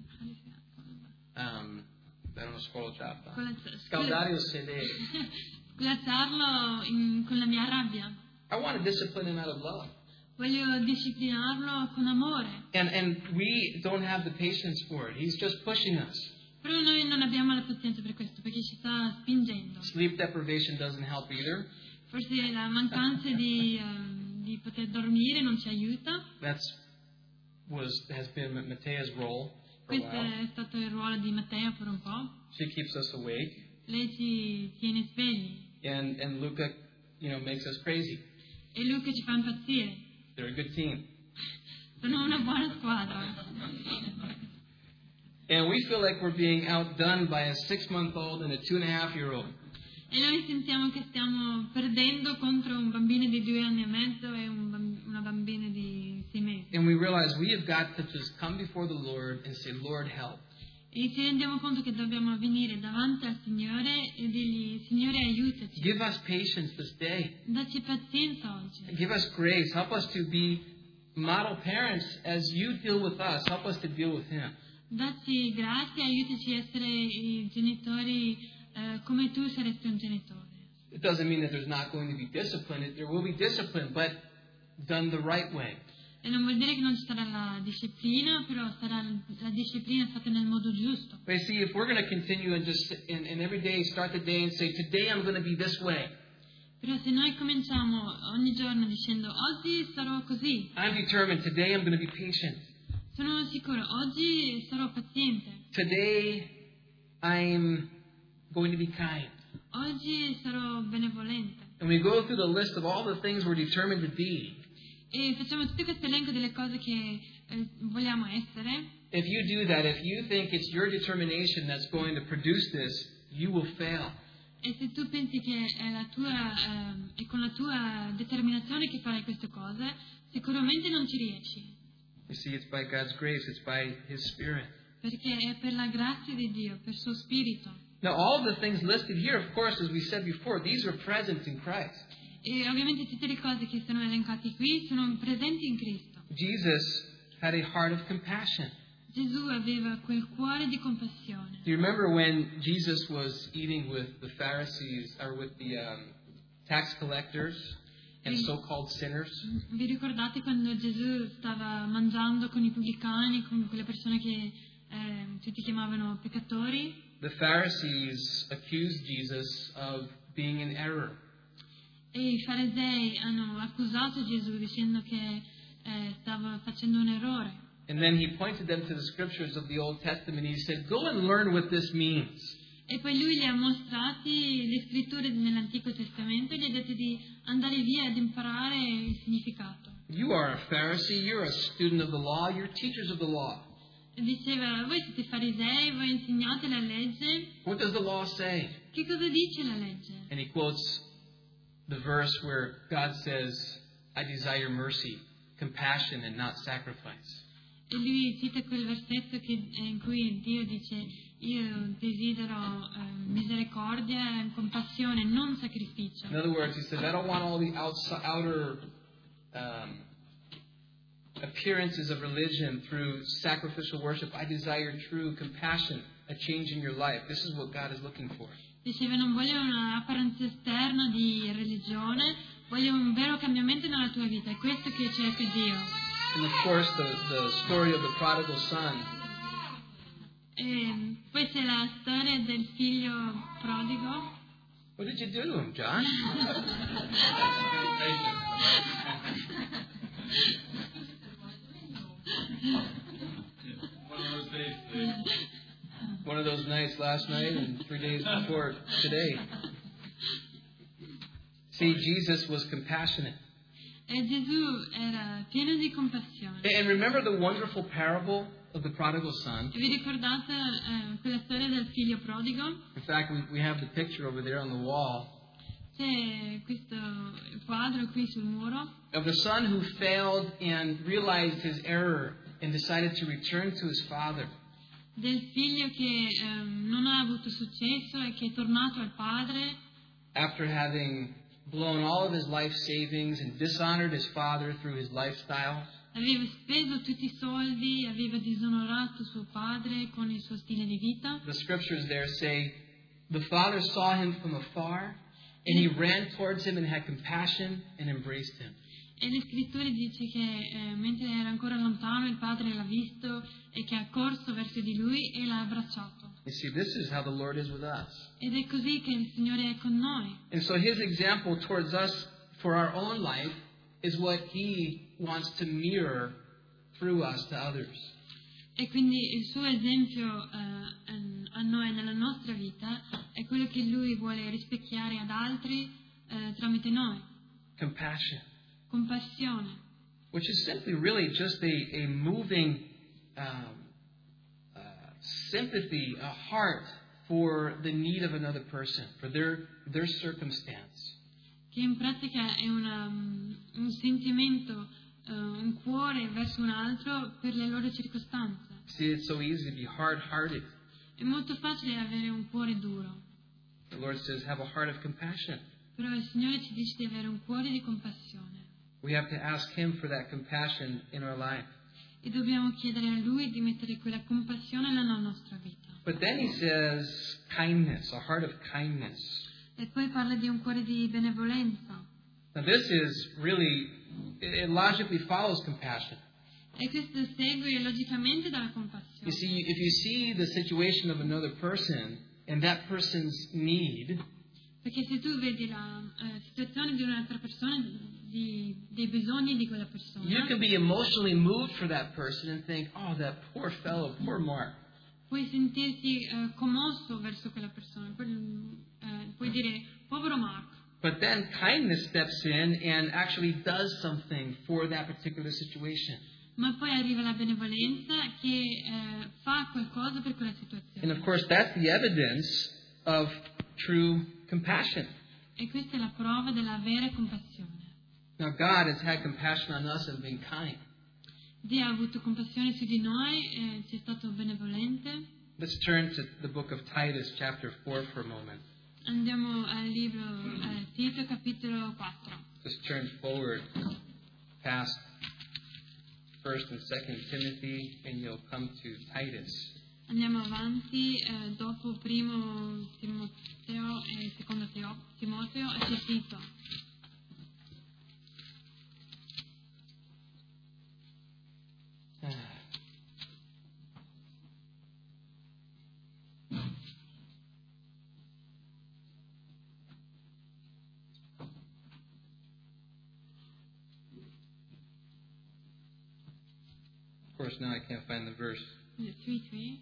Um, I don't know, scuola giappa. Scolazz- Scaldare o sedere. Scolazzarlo in- con la mia rabbia. I want to discipline him out of love. Voglio disciplinarlo con amore. And, and we don't have the patience for it. He's just pushing us. Però noi non abbiamo la pazienza per questo, perché ci sta spingendo. Sleep deprivation doesn't help either. Forse la mancanza di, uh, di poter dormire non ci aiuta. That's was has been Mattea's role for a Questo while. è stato il ruolo di Matteo per un po'. She keeps us awake, Lei ci tiene svegli and and Luca, you know, makes us crazy. e Luca ci fa impazzire. They're a good team, Sono una buona squadra. and we feel like we're being outdone by a six-month-old and a two-and-a-half-year-old. E noi sentiamo che stiamo perdendo contro un bambino di due anni e mezzo e un bamb- una bambina di sei mesi. And we realize we have got to just come before the Lord and say, Lord, help. E ci rendiamo conto che dobbiamo venire davanti al Signore e dirgli: Signore, aiutaci. Give us patience this day. Dacci pazienza oggi. Give us grace. Help us to be model parents as you deal with us. Help us to deal with Him. Dacci grazia, aiutaci a essere i genitori eh, come tu saresti un genitore. It doesn't mean that there's not going to be discipline. There will be discipline, but done the right way. E non vuol dire che non ci sarà la disciplina, però sarà la disciplina fatta nel modo giusto. But you see, if we're going to continue and just and, and every day start the day and say, today I'm going to be this way. Però se noi cominciamo ogni giorno dicendo: oggi sarò così, I'm determined. Today I'm going to be patient. sono sicuro, oggi sarò paziente, Today I'm going to be kind. oggi sarò benevolente. And we go through the list of all the things we're determined to be. E facciamo tutto questo elenco delle cose che eh, vogliamo essere. If you do that, if you think it's your determination that's going to produce this, you will fail. E se tu pensi che è, la tua, ehm, è con la tua determinazione che farai queste cose, sicuramente non ci riesci. You see, it's by God's grace. It's by His Spirit. Perché è per la grazia di Dio, per il suo Spirito. Now, all the things listed here, of course, as we said before, these are present in Christ. E ovviamente tutte le cose che sono elencate qui sono presenti in Cristo. Jesus had a heart of compassion. Gesù aveva quel cuore di compassione. Do you remember when Jesus was eating with the Pharisees, or with the um, tax collectors and so-called sinners? Vi ricordate quando Gesù stava mangiando con i pubblicani, con quelle persone che eh, tutti chiamavano peccatori? The Pharisees accused Jesus of being in error. E i farisei hanno accusato Gesù dicendo che eh, stava facendo un errore. And then he pointed them to the scriptures of the Old Testament. He said, go and learn what this means. E poi lui gli ha mostrati le scritture nell'Antico Testamento e gli ha detto di andare via ad imparare il significato. You are a Pharisee, you're a student of the law, you're teachers of the law. E diceva: voi siete farisei, voi insegnate la legge. What does the law say? Che cosa dice la legge? And he quotes the verse where God says, I desire mercy, compassion, and not sacrifice. E lui cita quel versetto che, in cui Dio dice: io desidero eh, misericordia e compassione, non sacrificio. In other words, he says, I don't want all the outside, outer um, appearances of religion through sacrificial worship. I desire true compassion, a change in your life. This is what God is looking for. Diceva: non voglio un'apparenza esterna di religione, voglio un vero cambiamento nella tua vita. È questo che cerca Dio. And of course, the, the story of the prodigal son. E poi c'è la storia del figlio prodigo. What did you do to him, John? One of those days, please. One of those nights last night and three days before today. See, Jesus was compassionate. E Gesù era pieno di compassione. And remember the wonderful parable of the prodigal son. E vi ricordate eh, quella storia del figlio prodigo? In fact, we, we have the picture over there on the wall C'è questo quadro qui sul muro of the son who failed and realized his error and decided to return to his father. del figlio che eh, non ha avuto successo e che è tornato al padre After having blown all of his life savings and dishonored his father through his lifestyle. aveva speso tutti i soldi, aveva disonorato suo padre con il suo stile di vita. The scriptures there say, the father saw him from afar, and he ran towards him and had compassion and embraced him. E le scritture dice che eh, mentre era ancora lontano il padre l'ha visto e che ha corso verso di lui e l'ha abbracciato. You see, this is how the Lord is with us. Ed è così che il Signore è con noi. And so His example towards us for our own life is what He wants to mirror through us to others. E quindi il suo esempio eh, a noi nella nostra vita è quello che Lui vuole rispecchiare ad altri eh, tramite noi. Compassion. Compassione. Which is simply really just a, a moving um, uh, sympathy, a heart for the need of another person, for their, their circumstance. Che in pratica è una, un sentimento, uh, un cuore verso un altro per le loro circostanze. See, it's so easy to be hard-hearted. È molto facile avere un cuore duro. The Lord says, have a heart of compassion. Però il Signore ci dice di avere un cuore di compassione. We have to ask Him for that compassion in our life. E dobbiamo chiedere a Lui di mettere quella compassione nella nostra vita. But then He says kindness, a heart of kindness. E poi parla di un cuore di benevolenza. Now this is really, it logically follows compassion. E questo segue logicamente dalla compassione. You see, if you see the situation of another person and that person's need, Perché se tu vedi la eh, situazione di un'altra persona, di, dei bisogni di quella persona, you can be emotionally moved for that person and think, oh, that poor fellow, poor Mark. puoi sentirti eh, commosso verso quella persona, puoi, eh, puoi dire, povero Mark. But then kindness steps in and actually does something for that particular situation. Ma poi arriva la benevolenza che eh, fa qualcosa per quella situazione. And of course, that's the evidence of true compassion. E questa è la prova della vera compassione. Now, God has had compassion on us and been kind. Dio ha avuto compassione su di noi, eh, ci è stato benevolente. Let's turn to the book of Titus, chapter four, for a moment. Andiamo al libro eh, Tito, capitolo quattro. Just turn forward past First and Second Timothy, and you'll come to Titus. Andiamo avanti, eh, dopo primo Timoteo e secondo Teo, Timoteo e c'è Tito. Of course, now I can't find the verse. three three.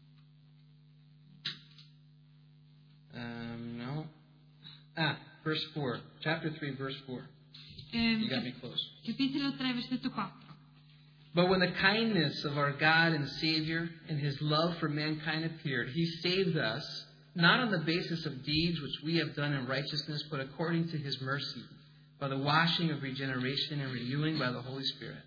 Um, no. Ah, verse four. Chapter three, verse four. Eh, You got me close. Capitolo tre, versetto quattro. But when the kindness of our God and Savior and His love for mankind appeared, He saved us, not on the basis of deeds which we have done in righteousness, but according to His mercy, by the washing of regeneration and renewing by the Holy Spirit.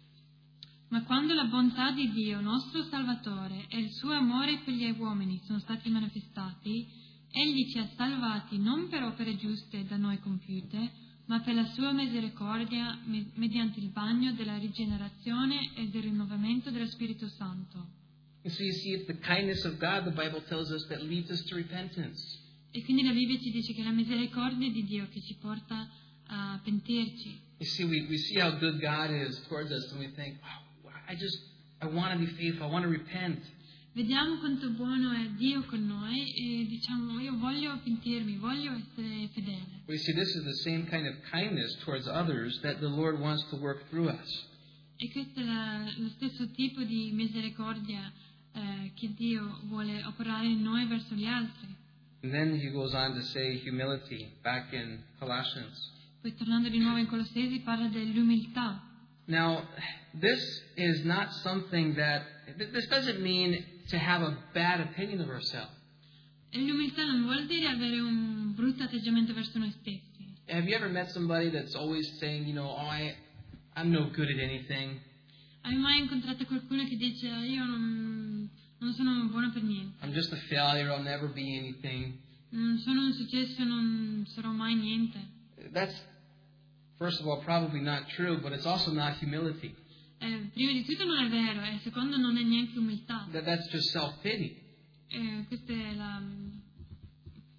Ma quando la bontà di Dio, nostro Salvatore, e il suo amore per gli uomini sono stati manifestati, Egli ci ha salvati non per opere giuste da noi compiute, ma per la sua misericordia me- mediante il bagno della rigenerazione e del rinnovamento dello Spirito Santo. And so you see, it's the kindness of God, the Bible tells us, that leads us to repentance. E quindi la Bibbia ci dice che è la misericordia di Dio che ci porta a pentirci. You see, we, we see how good God is towards us, and we think, wow, I just, I want to be faithful, I want to repent. Vediamo quanto buono è Dio con noi e diciamo, io voglio pentirmi, voglio essere fedele. We see this is the same kind of kindness towards others that the Lord wants to work through us. E questo è la, lo stesso tipo di misericordia eh, che Dio vuole operare in noi verso gli altri. And then he goes on to say humility, back in Colossians. Poi tornando di nuovo in Colossesi parla dell'umiltà. Now, this is not something that, this doesn't mean to have a bad opinion of ourselves. E l'umiltà non vuol dire avere un brutto atteggiamento verso noi stessi. Have you ever met somebody that's always saying, you know, oh, I, I'm no good at anything? Hai mai incontrato qualcuno che dice io non, non sono buono per niente? I'm just a failure, I'll never be anything. Non sono un successo, non sarò mai niente. That's, first of all, probably not true, but it's also not humility. Eh, prima di tutto non è vero, e secondo non è neanche umiltà. That, that's just self-pity. Eh, questa è la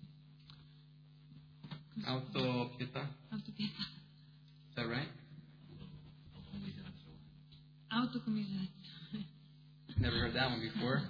Autopietà. autopietà. Is that right? autocommiserazione. Never heard that one before.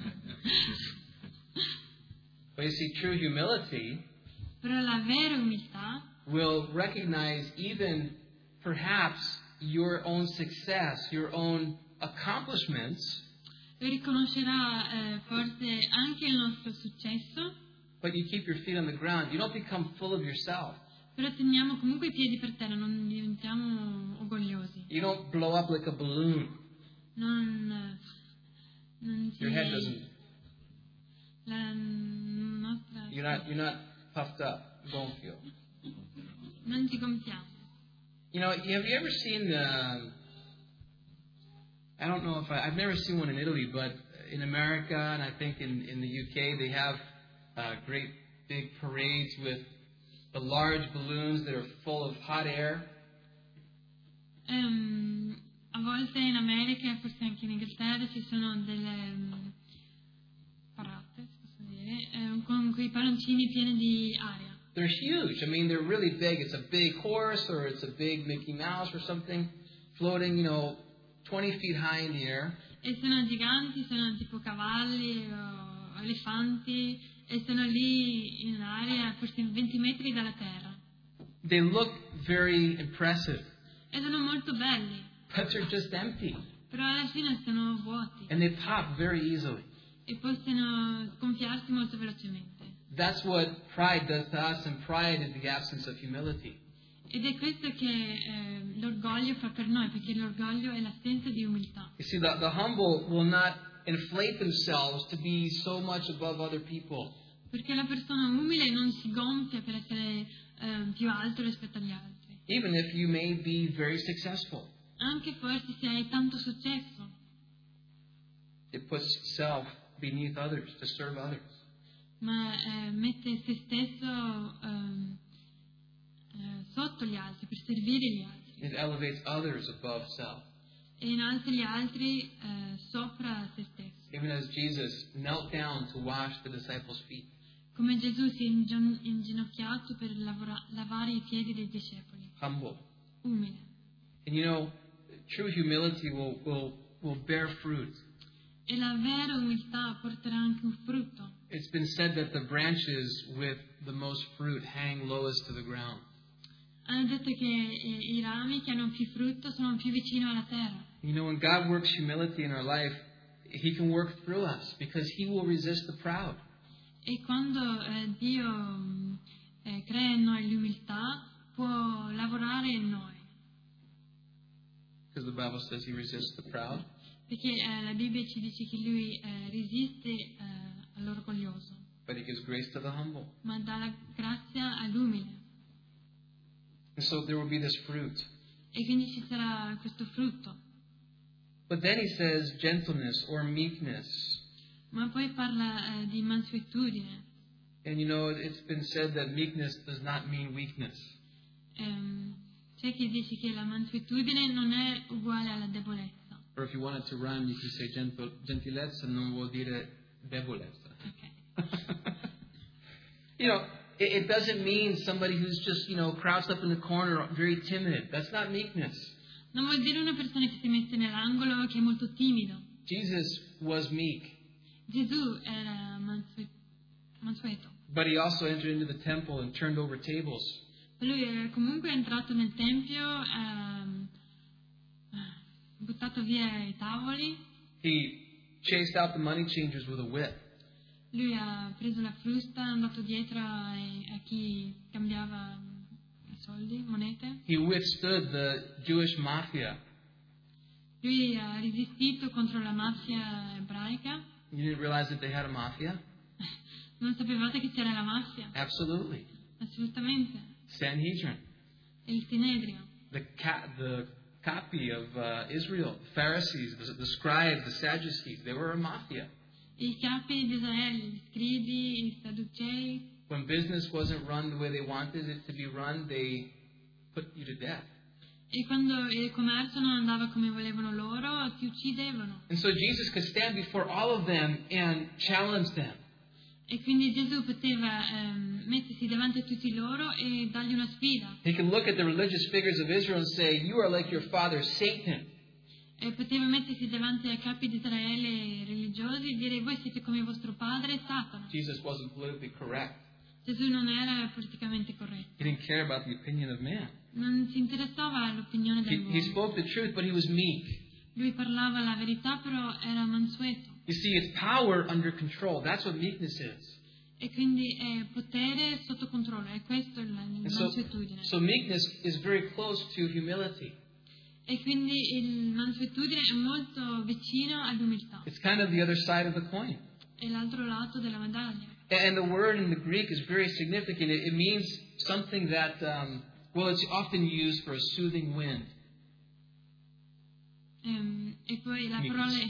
But you see, true humility Però la vera umiltà will recognize even perhaps your own success, your own accomplishments, riconoscerà eh, forse anche il nostro successo, but you keep your feet on the ground. You don't become full of yourself. però teniamo comunque i piedi per terra, non diventiamo orgogliosi. You don't blow up like a balloon. Non, non ci, Your head doesn't. la nostra, You're not. You're not puffed up. Gonfio. non ci gonfiamo. You know. Have you ever seen the? I don't know if I, I've never seen one in Italy, but in America and I think in, in the U K they have uh, great big parades with the large balloons that are full of hot air. Um, a volte in America e forse anche in Inghilterra ci sono delle um, parate, si posso dire, eh, con quei palloncini pieni di aria. They're huge. I mean, they're really big. It's a big horse or it's a big Mickey Mouse or something floating, you know, twenty feet high in the air. E sono giganti, sono tipo cavalli o elefanti e sono lì in aria forse venti metri dalla terra. They look very impressive, E sono molto belli, but they're just empty. però alla fine sono vuoti And they pop very easily. e possono gonfiarsi molto velocemente. That's what pride does to us, and pride is the absence of humility. Ed è questo che eh, l'orgoglio fa per noi, perché l'orgoglio è l'assenza di umiltà. You see, the, the humble will not inflate themselves to be so much above other people. Perché la persona umile non si gonfia per essere eh, più alto rispetto agli altri. Even if you may be very successful. Anche forse se hai tanto successo. It puts self beneath others to serve others. Ma eh, mette se stesso ehm, eh, sotto gli altri, per servire gli altri. It elevates others above self. E innalza gli altri eh, sopra se stesso. Even as Jesus knelt down to wash the disciples' feet. Come Gesù si è ingio- inginocchiato per lavora- lavare i piedi dei discepoli. Humble. Umile. And you know, true humility will, will, will bear fruit. E la vera umiltà porterà anche un frutto. It's been said that the branches with the most fruit hang lowest to the ground. Hanno detto che eh, i rami che hanno più frutto sono più vicino alla terra. You know, when God works humility in our life, He can work through us because He will resist the proud. E quando eh, Dio mh, eh, crea in noi l'umiltà, può lavorare in noi. Because the Bible says He resists the proud. Perché eh, la Bibbia ci dice che Lui eh, resiste eh, all'orgoglioso, But He gives grace to the humble. ma dà la grazia all'umile. And so there will be this fruit. E quindi ci sarà questo frutto. But then He says gentleness or meekness. Ma poi parla eh, di mansuetudine. And you know, it's been said that meekness does not mean weakness. Ehm, c'è chi dice che la mansuetudine non è uguale alla debolezza. Or if you want it to rhyme, you can say gentil, gentilezza non vuol dire debolezza. Okay. You know, it, it doesn't mean somebody who's just, you know, crouched up in the corner, very timid. That's not meekness. Non vuol dire una persona che si mette nell'angolo, che è molto timido. Jesus was meek, Gesù era mansue- mansueto. but He also entered into the temple and turned over tables. Lui è comunque entrato nel tempio, ehm, buttato via i tavoli. He chased out the money changers with a whip. Lui ha preso la frusta, è andato dietro a, a chi cambiava i soldi, monete. He withstood the Jewish mafia. Lui ha resistito contro la mafia ebraica. You didn't realize that they had a mafia? Non sapevate che c'era la mafia? Absolutely. Assolutamente. Sanhedrin, E il Sinedrio. the ca- the copy of uh, Israel, the Pharisees, the, the scribes, the Sadducees, they were a mafia. I capi di Israele, gli scribi, i sadducei. When business wasn't run the way they wanted it to be run, they put you to death. E quando il commercio non andava come volevano loro, ti uccidevano. And so Jesus could stand before all of them and challenge them. E quindi Gesù poteva ehm, mettersi davanti a tutti loro e dargli una sfida. He could look at the religious figures of Israel and say, "You are like your father Satan." E poteva mettersi davanti ai capi di Israele religiosi e dire: voi siete come vostro padre Satana. Jesus wasn't politically correct. Gesù non era politicamente corretto. He didn't care about the opinion of man. Non si interessava all'opinione He, dell'uomo. he spoke the truth, but he was meek. Lui parlava la verità, però era mansueto. You see, it's power under control. That's what meekness is. E quindi è potere sotto controllo, e questo è la And so, mansuetudine. so meekness is very close to humility. E quindi il mansuetudine è molto vicino all'umiltà. It's kind of the other side of the coin. È l'altro lato della medaglia. And the word in the Greek is very significant. It, it means something that, um, well, it's often used for a soothing wind. Um, e poi la Meekness. parola,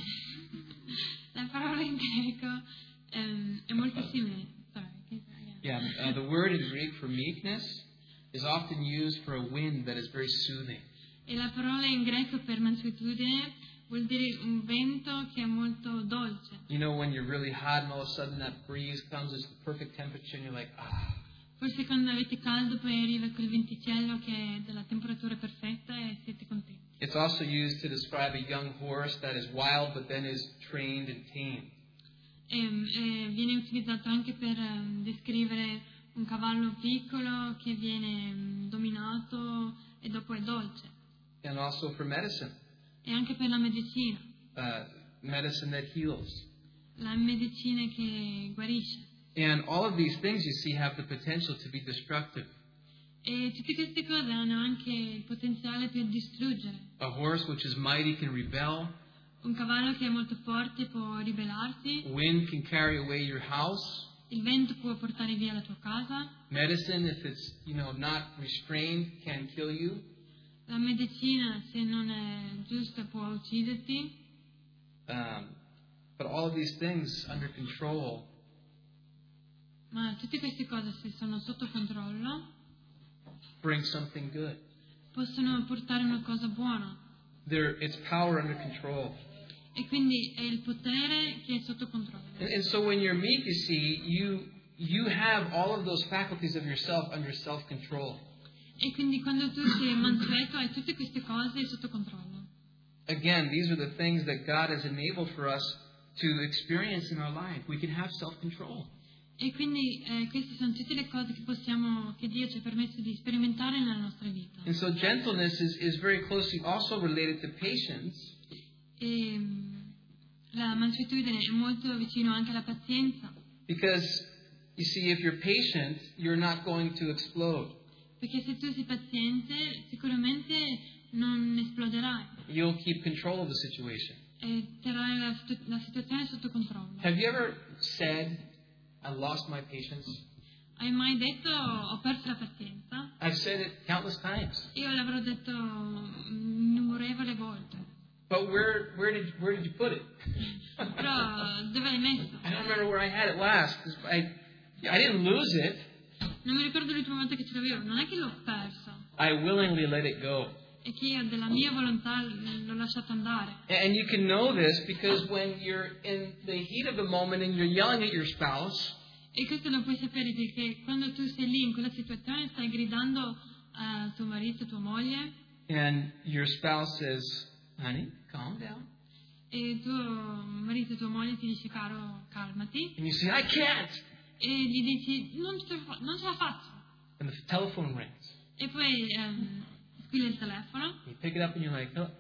la parola in greco um, è molto simile. Sorry, Yeah, uh, the word in Greek for meekness is often used for a wind that is very soothing. E la parola in greco per mansuetudine vuol dire un vento che è molto dolce. You know, when you're really hot and all of a sudden that breeze comes, it's the perfect temperature, and you're like, ah. Forse quando avete caldo poi arriva quel venticello che è della temperatura perfetta e siete contenti. It's also used to describe a young horse that is wild but then is trained and tamed. E, e viene utilizzato anche per um, descrivere un cavallo piccolo che viene um, dominato e dopo è dolce. And also for medicine, E anche per la medicina, uh, medicine that heals. la medicina che guarisce. And all of these things, you see, have the potential to be destructive. E tutte queste cose hanno anche il potenziale per distruggere. A horse which is mighty can rebel. Un cavallo che è molto forte può ribellarsi, Wind can carry away your house. il vento può portare via la tua casa, Medicine, if it's, you know, not restrained, can kill you. la medicina, se non è giusta, può ucciderti. Um, but all of these things under control Ma tutte queste cose, se sono sotto controllo, bring something good. possono portare una cosa buona. There, it's power under control. E quindi è il potere che è sotto controllo. And, and so when you're meek, you see, you you have all of those faculties of yourself under self-control. E quindi quando tu sei mansueto hai tutte queste cose sotto controllo. Again, these are the things that God has enabled for us to experience in our life. We can have self-control. E quindi eh, queste sono tutte le cose che possiamo, che Dio ci ha permesso di sperimentare nella nostra vita. And so gentleness is, is very closely also related to patience. E mm, la mansuetudine è molto vicino anche alla pazienza, Because, you see, if you're patient, you're not going to explode. perché se tu sei paziente sicuramente non esploderai You'll keep control of the situation. e terrai la, la situazione sotto controllo. Have you ever said, I lost my patience? Hai mai detto ho perso la pazienza? I've said it countless times. Io l'avrò detto innumerevoli volte. But where where did where did you put it? Però dove l'hai messo? I don't remember where I had it last. 'Cause I I didn't lose it. Non mi ricordo l'ultima volta che ce l'avevo, non è che l'ho perso, I willingly let it go. è che io della mia volontà l'ho lasciato andare. And you can know this because when you're in the heat of the moment and you're yelling at your spouse, E questo lo puoi sapere perché quando tu sei lì in quella situazione stai gridando a tuo marito, tua moglie, and your spouse says, honey, calm down. e tuo marito, tua moglie ti dice caro, calmati, And you say, I can't. e gli dici non ce la, fa- non ce la faccio. And the telephone rings. E poi ehm, squilla il telefono You pick it up and you're like, oh,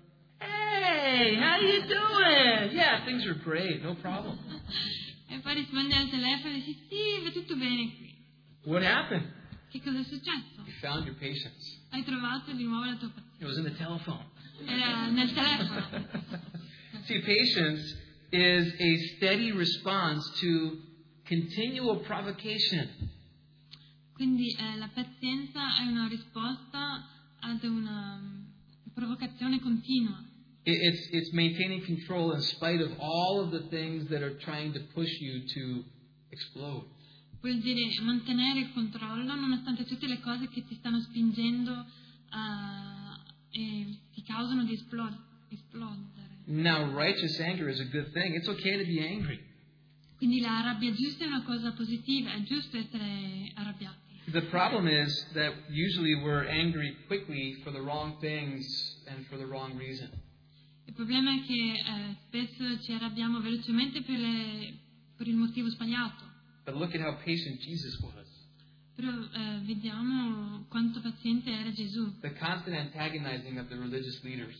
hey, how you doing? Yeah, things are great, no problem. e poi rispondi al telefono e dici sì, va tutto bene qui. What happened? Che cosa è successo? You found your patience. Hai trovato di nuovo la tua pazienza. It was in the telephone. Era nel telefono. See, patience is a steady response to continual provocation. Quindi eh, la pazienza è una risposta ad una mm, provocazione continua. It- It's, it's maintaining control in spite of all of the things that are trying to push you to explode. Vuol dire mantenere il controllo nonostante tutte le cose che ti stanno spingendo a, e ti causano di esplod- esplodere. Now, righteous anger is a good thing. It's okay to be angry. Quindi la rabbia giusta è una cosa positiva, è giusto essere arrabbiati. The problem is that usually we're angry quickly for the wrong things and for the wrong reason. Il problema è che eh, spesso ci arrabbiamo velocemente per, le, per il motivo sbagliato. But look at how patient Jesus was. Però eh, vediamo quanto paziente era Gesù. The constant antagonizing of the religious leaders.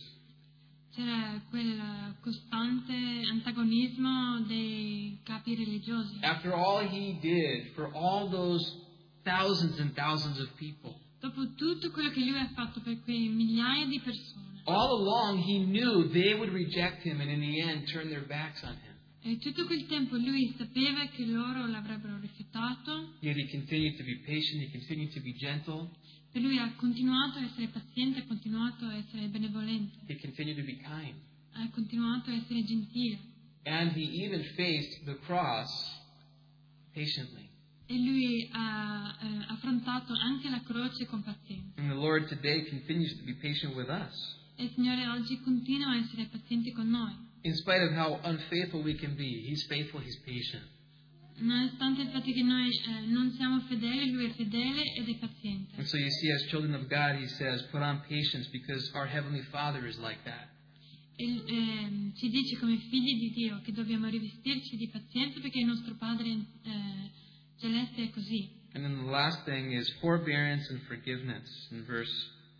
C'era quel costante antagonismo dei capi religiosi. After all he did for all those thousands and thousands of people. Dopo tutto quello che lui ha fatto per quei migliaia di persone. All along he knew they would reject him and in the end turn their backs on him. E tutto quel tempo lui sapeva che loro l'avrebbero rifiutato. Yet he continued to be patient, he continued to be gentle. E lui ha continuato a essere paziente, ha continuato a essere benevolente. He continued to be kind. Ha continuato a essere gentile. And he even faced the cross patiently. E lui ha eh, affrontato anche la croce con pazienza. And the Lord today continues to be patient with us. E il Signore oggi continua a essere paziente con noi. In spite of how unfaithful we can be, He's faithful, He's patient. Nonostante il fatto che noi eh, non siamo fedeli, Lui è fedele ed è paziente. And so you see, as children of God, He says, put on patience because our Heavenly Father is like that. E, eh, ci dice come figli di Dio che dobbiamo rivestirci di pazienza perché il nostro Padre eh, celeste è così. And then the last thing is forbearance and forgiveness in verse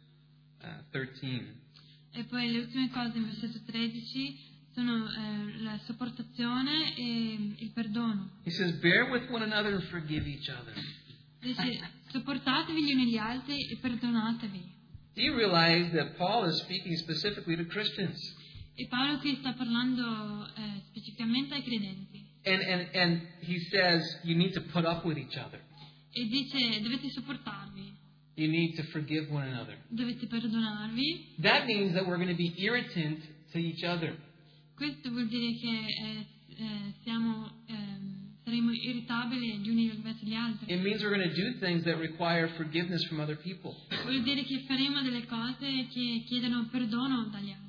uh, thirteen. E poi le ultime cose in versetto tredici sono eh, la sopportazione e il perdono. He says, bear with one another and forgive each other. Dice, sopportatevi gli uni gli altri e perdonatevi. Do you realize that Paul is speaking specifically to Christians? E Paolo qui sta parlando eh, specificamente ai credenti. And, and, and he says you need to put up with each other. E dice, dovete sopportarvi. You need to forgive one another. Dovete perdonarvi. That means that we're going to be irritant to each other. Questo vuol dire che eh, eh, siamo, ehm, saremo irritabili gli uni verso gli altri. It means we're going to do things that require forgiveness from other people. Vuol dire che faremo delle cose che chiedono perdono dagli altri.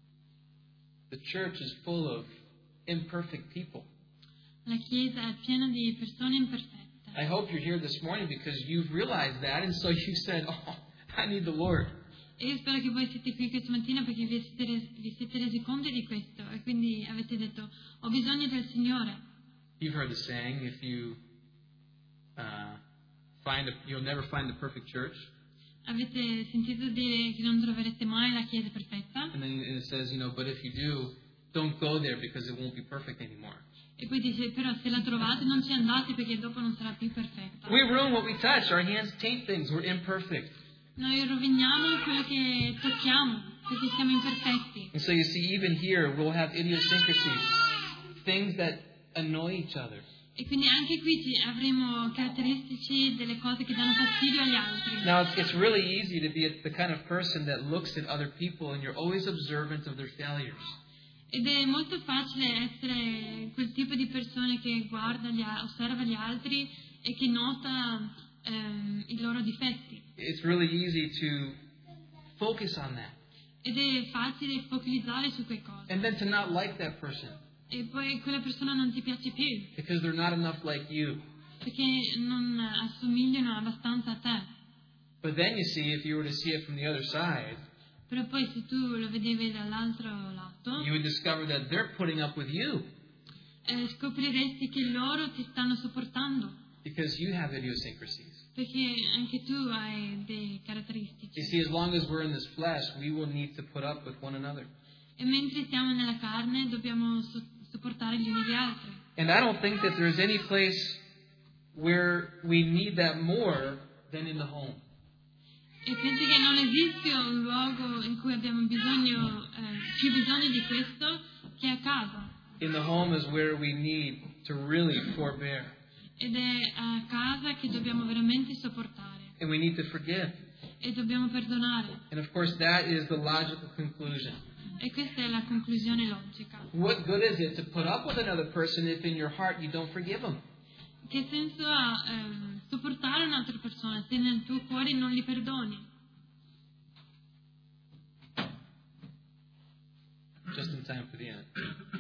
The church is full of imperfect people. La Chiesa è piena di persone imperfette. I hope you're here this morning because you've realized that and so you said, oh, I need the Lord. E io spero che voi siete qui questa mattina perché vi siete, resi, vi siete resi conto di questo e quindi avete detto, ho bisogno del Signore. You've heard the saying, if you uh, find a, you'll never find the perfect church. Avete sentito dire che non troverete mai la Chiesa perfetta? And then it says, you know, but if you do, don't go there because it won't be perfect anymore. E poi dice, però se la trovate non ci andate perché dopo non sarà più perfetta. We ruin what we touch. Our hands taint things. We're imperfect. Noi roviniamo quello che tocchiamo perché siamo imperfetti. And so you see, even here, we'll have idiosyncrasies, things that annoy each other. E quindi anche qui ci avremo caratteristici delle cose che danno fastidio agli altri. Now, it's, it's really easy to be the kind of person that looks at other people and you're always observant of their failures. Ed è molto facile essere quel tipo di persone che guarda, gli, osserva gli altri e che nota ehm, i loro difetti. It's really easy to focus on that. Ed è facile focalizzare su quelle cose. And then to not like that person E poi quella persona non ti piace più because they're not enough like you. perché non assomigliano abbastanza a te. But then you see, if you were to see it from the other side, Però poi se tu lo vedevi dall'altro lato, you would discover that they're putting up with you eh, scopriresti che loro ti stanno sopportando because you have idiosyncrasies. perché anche tu hai dei caratteristici. You see, as long as we're in this flesh, we will need to put up with one another. E mentre siamo nella carne dobbiamo so- sopportare gli uni gli altri. And I don't think that there's any place where we need that more than in the home. E penso che non esiste un luogo in cui abbiamo bisogno, eh, più bisogno di questo che a casa. In the home is where we need to really forbear. Ed è a casa che dobbiamo veramente sopportare. And we need to forgive. E dobbiamo perdonare. And of course, that is the logical conclusion. E questa è la conclusione logica. What good is it to put up with another person if in your heart you don't forgive them? Che senso ha ehm, sopportare un'altra persona se nel tuo cuore non li perdoni? Just in time for the end.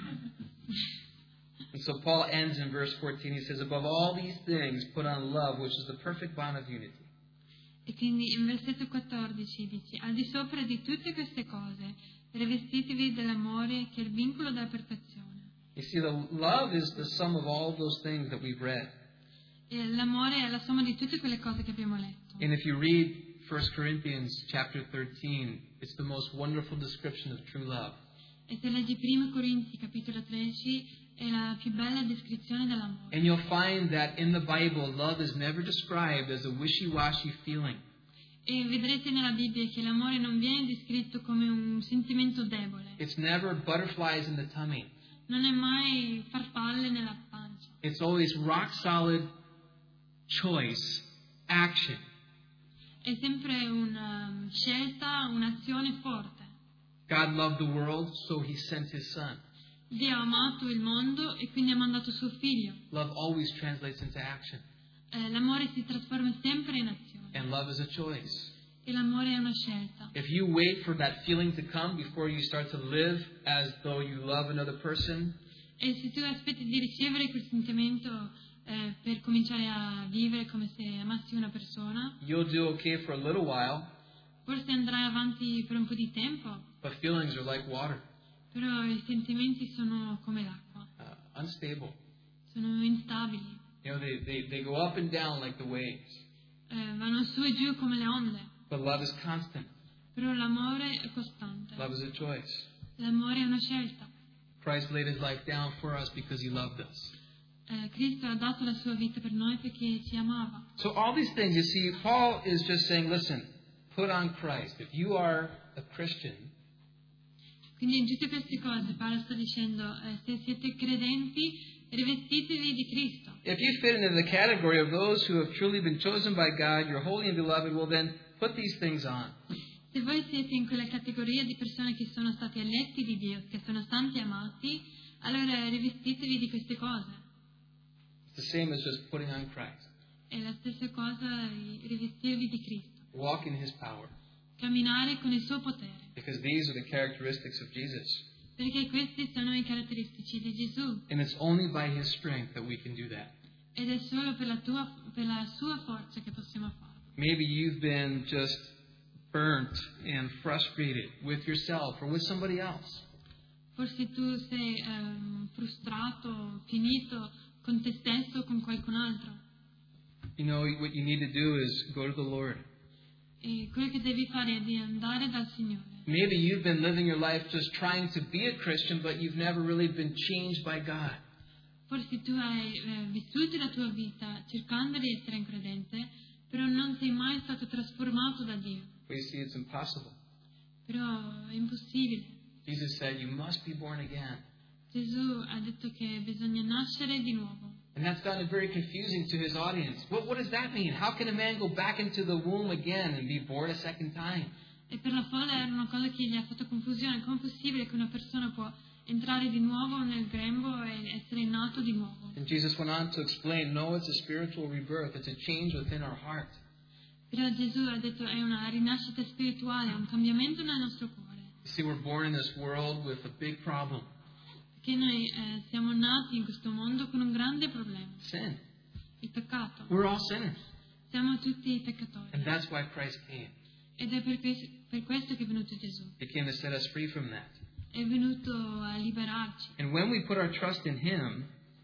And so Paul ends in verse fourteen. He says, above all these things, put on love, which is the perfect bond of unity. E quindi in versetto quattordici dice, al di sopra di tutte queste cose, Rivestitevi dell'amore che è il vincolo della perfezione. You see, the love is the sum of all those things that we've read. E l'amore è la somma di tutte quelle cose che abbiamo letto. And if you read First Corinthians chapter thirteen, it's the most wonderful description of true love. E se leggi primo Corinzi capitolo tredici è la più bella descrizione dell'amore. And you'll find that in the Bible, love is never described as a wishy-washy feeling. E vedrete nella Bibbia che l'amore non viene descritto come un sentimento debole. It's never butterflies in the tummy. Non è mai farfalle nella pancia. It's always rock solid choice, action. È sempre una scelta, un'azione forte. God loved the world, so He sent His Son. Dio ha amato il mondo e quindi ha mandato suo figlio. Love always translates into action. Eh, l'amore si trasforma sempre in azione. And love is a choice. E l'amore è una scelta. If you wait for that feeling to come before you start to live as though you love another person, E se tu aspetti di ricevere quel sentimento eh, per cominciare a vivere come se amassi una persona, you'll do okay for a little while, forse andrai avanti per un po' di tempo, but feelings are like water, però i sentimenti sono come l'acqua, uh, unstable. sono instabili, You know, they, they, they go up and down like the waves. eh, vanno su e giù come le onde, But love is constant. però l'amore è costante, Love is a choice. l'amore è una scelta. Christ laid His life down for us because He loved us. Eh, Cristo ha dato la sua vita per noi perché ci amava. So all these things, you see, Paul is just saying, listen, put on Christ. If you are a Christian, Quindi in tutte queste cose Paolo sta dicendo, eh, se siete credenti, rivestitevi di Cristo. if you fit into the category of those who have truly been chosen by God, you're holy and beloved, well then, put these things on. Se voi siete in quella categoria di persone che sono stati eletti di Dio, che sono santi e amati, allora rivestitevi di queste cose. It's the same as just putting on Christ. È la stessa cosa rivestirvi di Cristo. Walk in His power. Camminare con il suo potere. Because these are the characteristics of Jesus. Perché questi sono i caratteristici di Gesù. And it's only by His strength that we can do that. Ed è solo per la, tua, per la sua forza che possiamo farlo. Maybe you've been just burnt and frustrated with yourself or with somebody else. Forse tu sei ehm, frustrato, finito con te stesso o con qualcun altro. You know, what you need to do is go to the Lord. E quello che devi fare è di andare dal Signore. Maybe you've been living your life just trying to be a Christian, but you've never really been changed by God. Forse tu hai eh, vissuto la tua vita cercando di essere un credente, però non sei mai stato trasformato da Dio. But you see, it's impossible. Però è impossibile. Jesus said, you must be born again. Gesù ha detto che bisogna nascere di nuovo. And that sounded very confusing to His audience. What, what does that mean? How can a man go back into the womb again and be born a second time? E per la folla era una cosa che gli ha fatto confusione. Com'è possibile che una persona può entrare di nuovo nel grembo e essere nato di nuovo? And Jesus went on to explain, no, it's a spiritual rebirth. It's a change within our heart. Però Gesù ha detto è una rinascita spirituale, è un cambiamento nel nostro cuore. You see, we're born in this world with a big problem. Perché noi eh, siamo nati in questo mondo con un grande problema, Sin. il peccato. We're all sinners. Siamo tutti peccatori. And that's why Christ came. Ed è per questo, per questo che è venuto Gesù. He came to set us free from that. È venuto a liberarci. And when we put our trust in Him,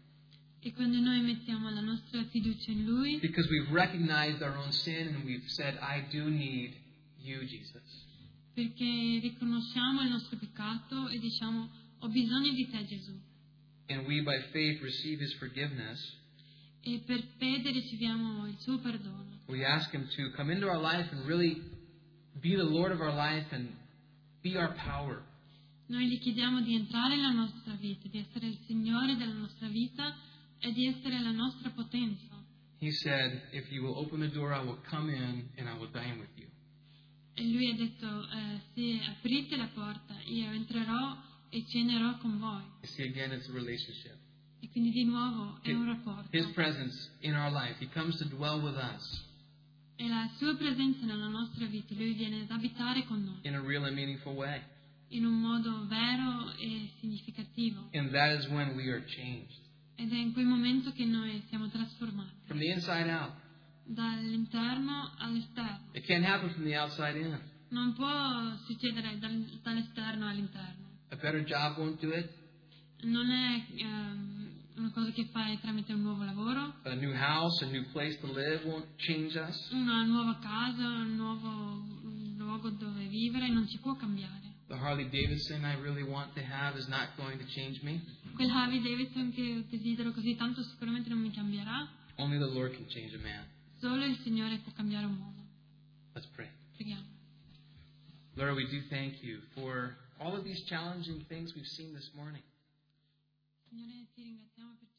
E quando noi mettiamo la nostra fiducia in Lui, because we've recognized our own sin and we've said, I do need you, Jesus. perché riconosciamo il nostro peccato e diciamo ho bisogno di te Gesù. And we by faith receive His forgiveness. E per fede riceviamo il suo perdono. We ask Him to come into our life and really be the Lord of our life and be our power. Noi gli chiediamo di entrare nella nostra vita, di essere il Signore della nostra vita e di essere la nostra potenza. He said, if you will open the door, I will come in and I will dine with you. E Lui ha detto, eh, se aprite la porta, io entrerò e cenerò con voi. You see, again, it's a relationship. E quindi di nuovo è un rapporto. His presence in our life. He comes to dwell with us E la sua presenza nella nostra vita, Lui viene ad abitare con noi in a real and meaningful way. in un modo vero e significativo. And that is when we are changed. Ed è in quel momento che noi siamo trasformati, From the inside out. dall'interno all'esterno. It can't happen from the outside in. non può succedere dal- dall'esterno all'interno. A better job won't do it. Non è ehm, una cosa che fai tramite un nuovo lavoro, A new house, a new place to live won't change us. una nuova casa, un nuovo luogo dove vivere, non ci può cambiare. The Harley Davidson I really want to have is not going to change me. Quel Harley Davidson che desidero così tanto sicuramente non mi cambierà. Only the Lord can change a man. Solo il Signore può cambiare un uomo. Let's pray. Preghiamo. Lord, we do thank you for all of these challenging things we've seen this morning. Signore, ti ringraziamo per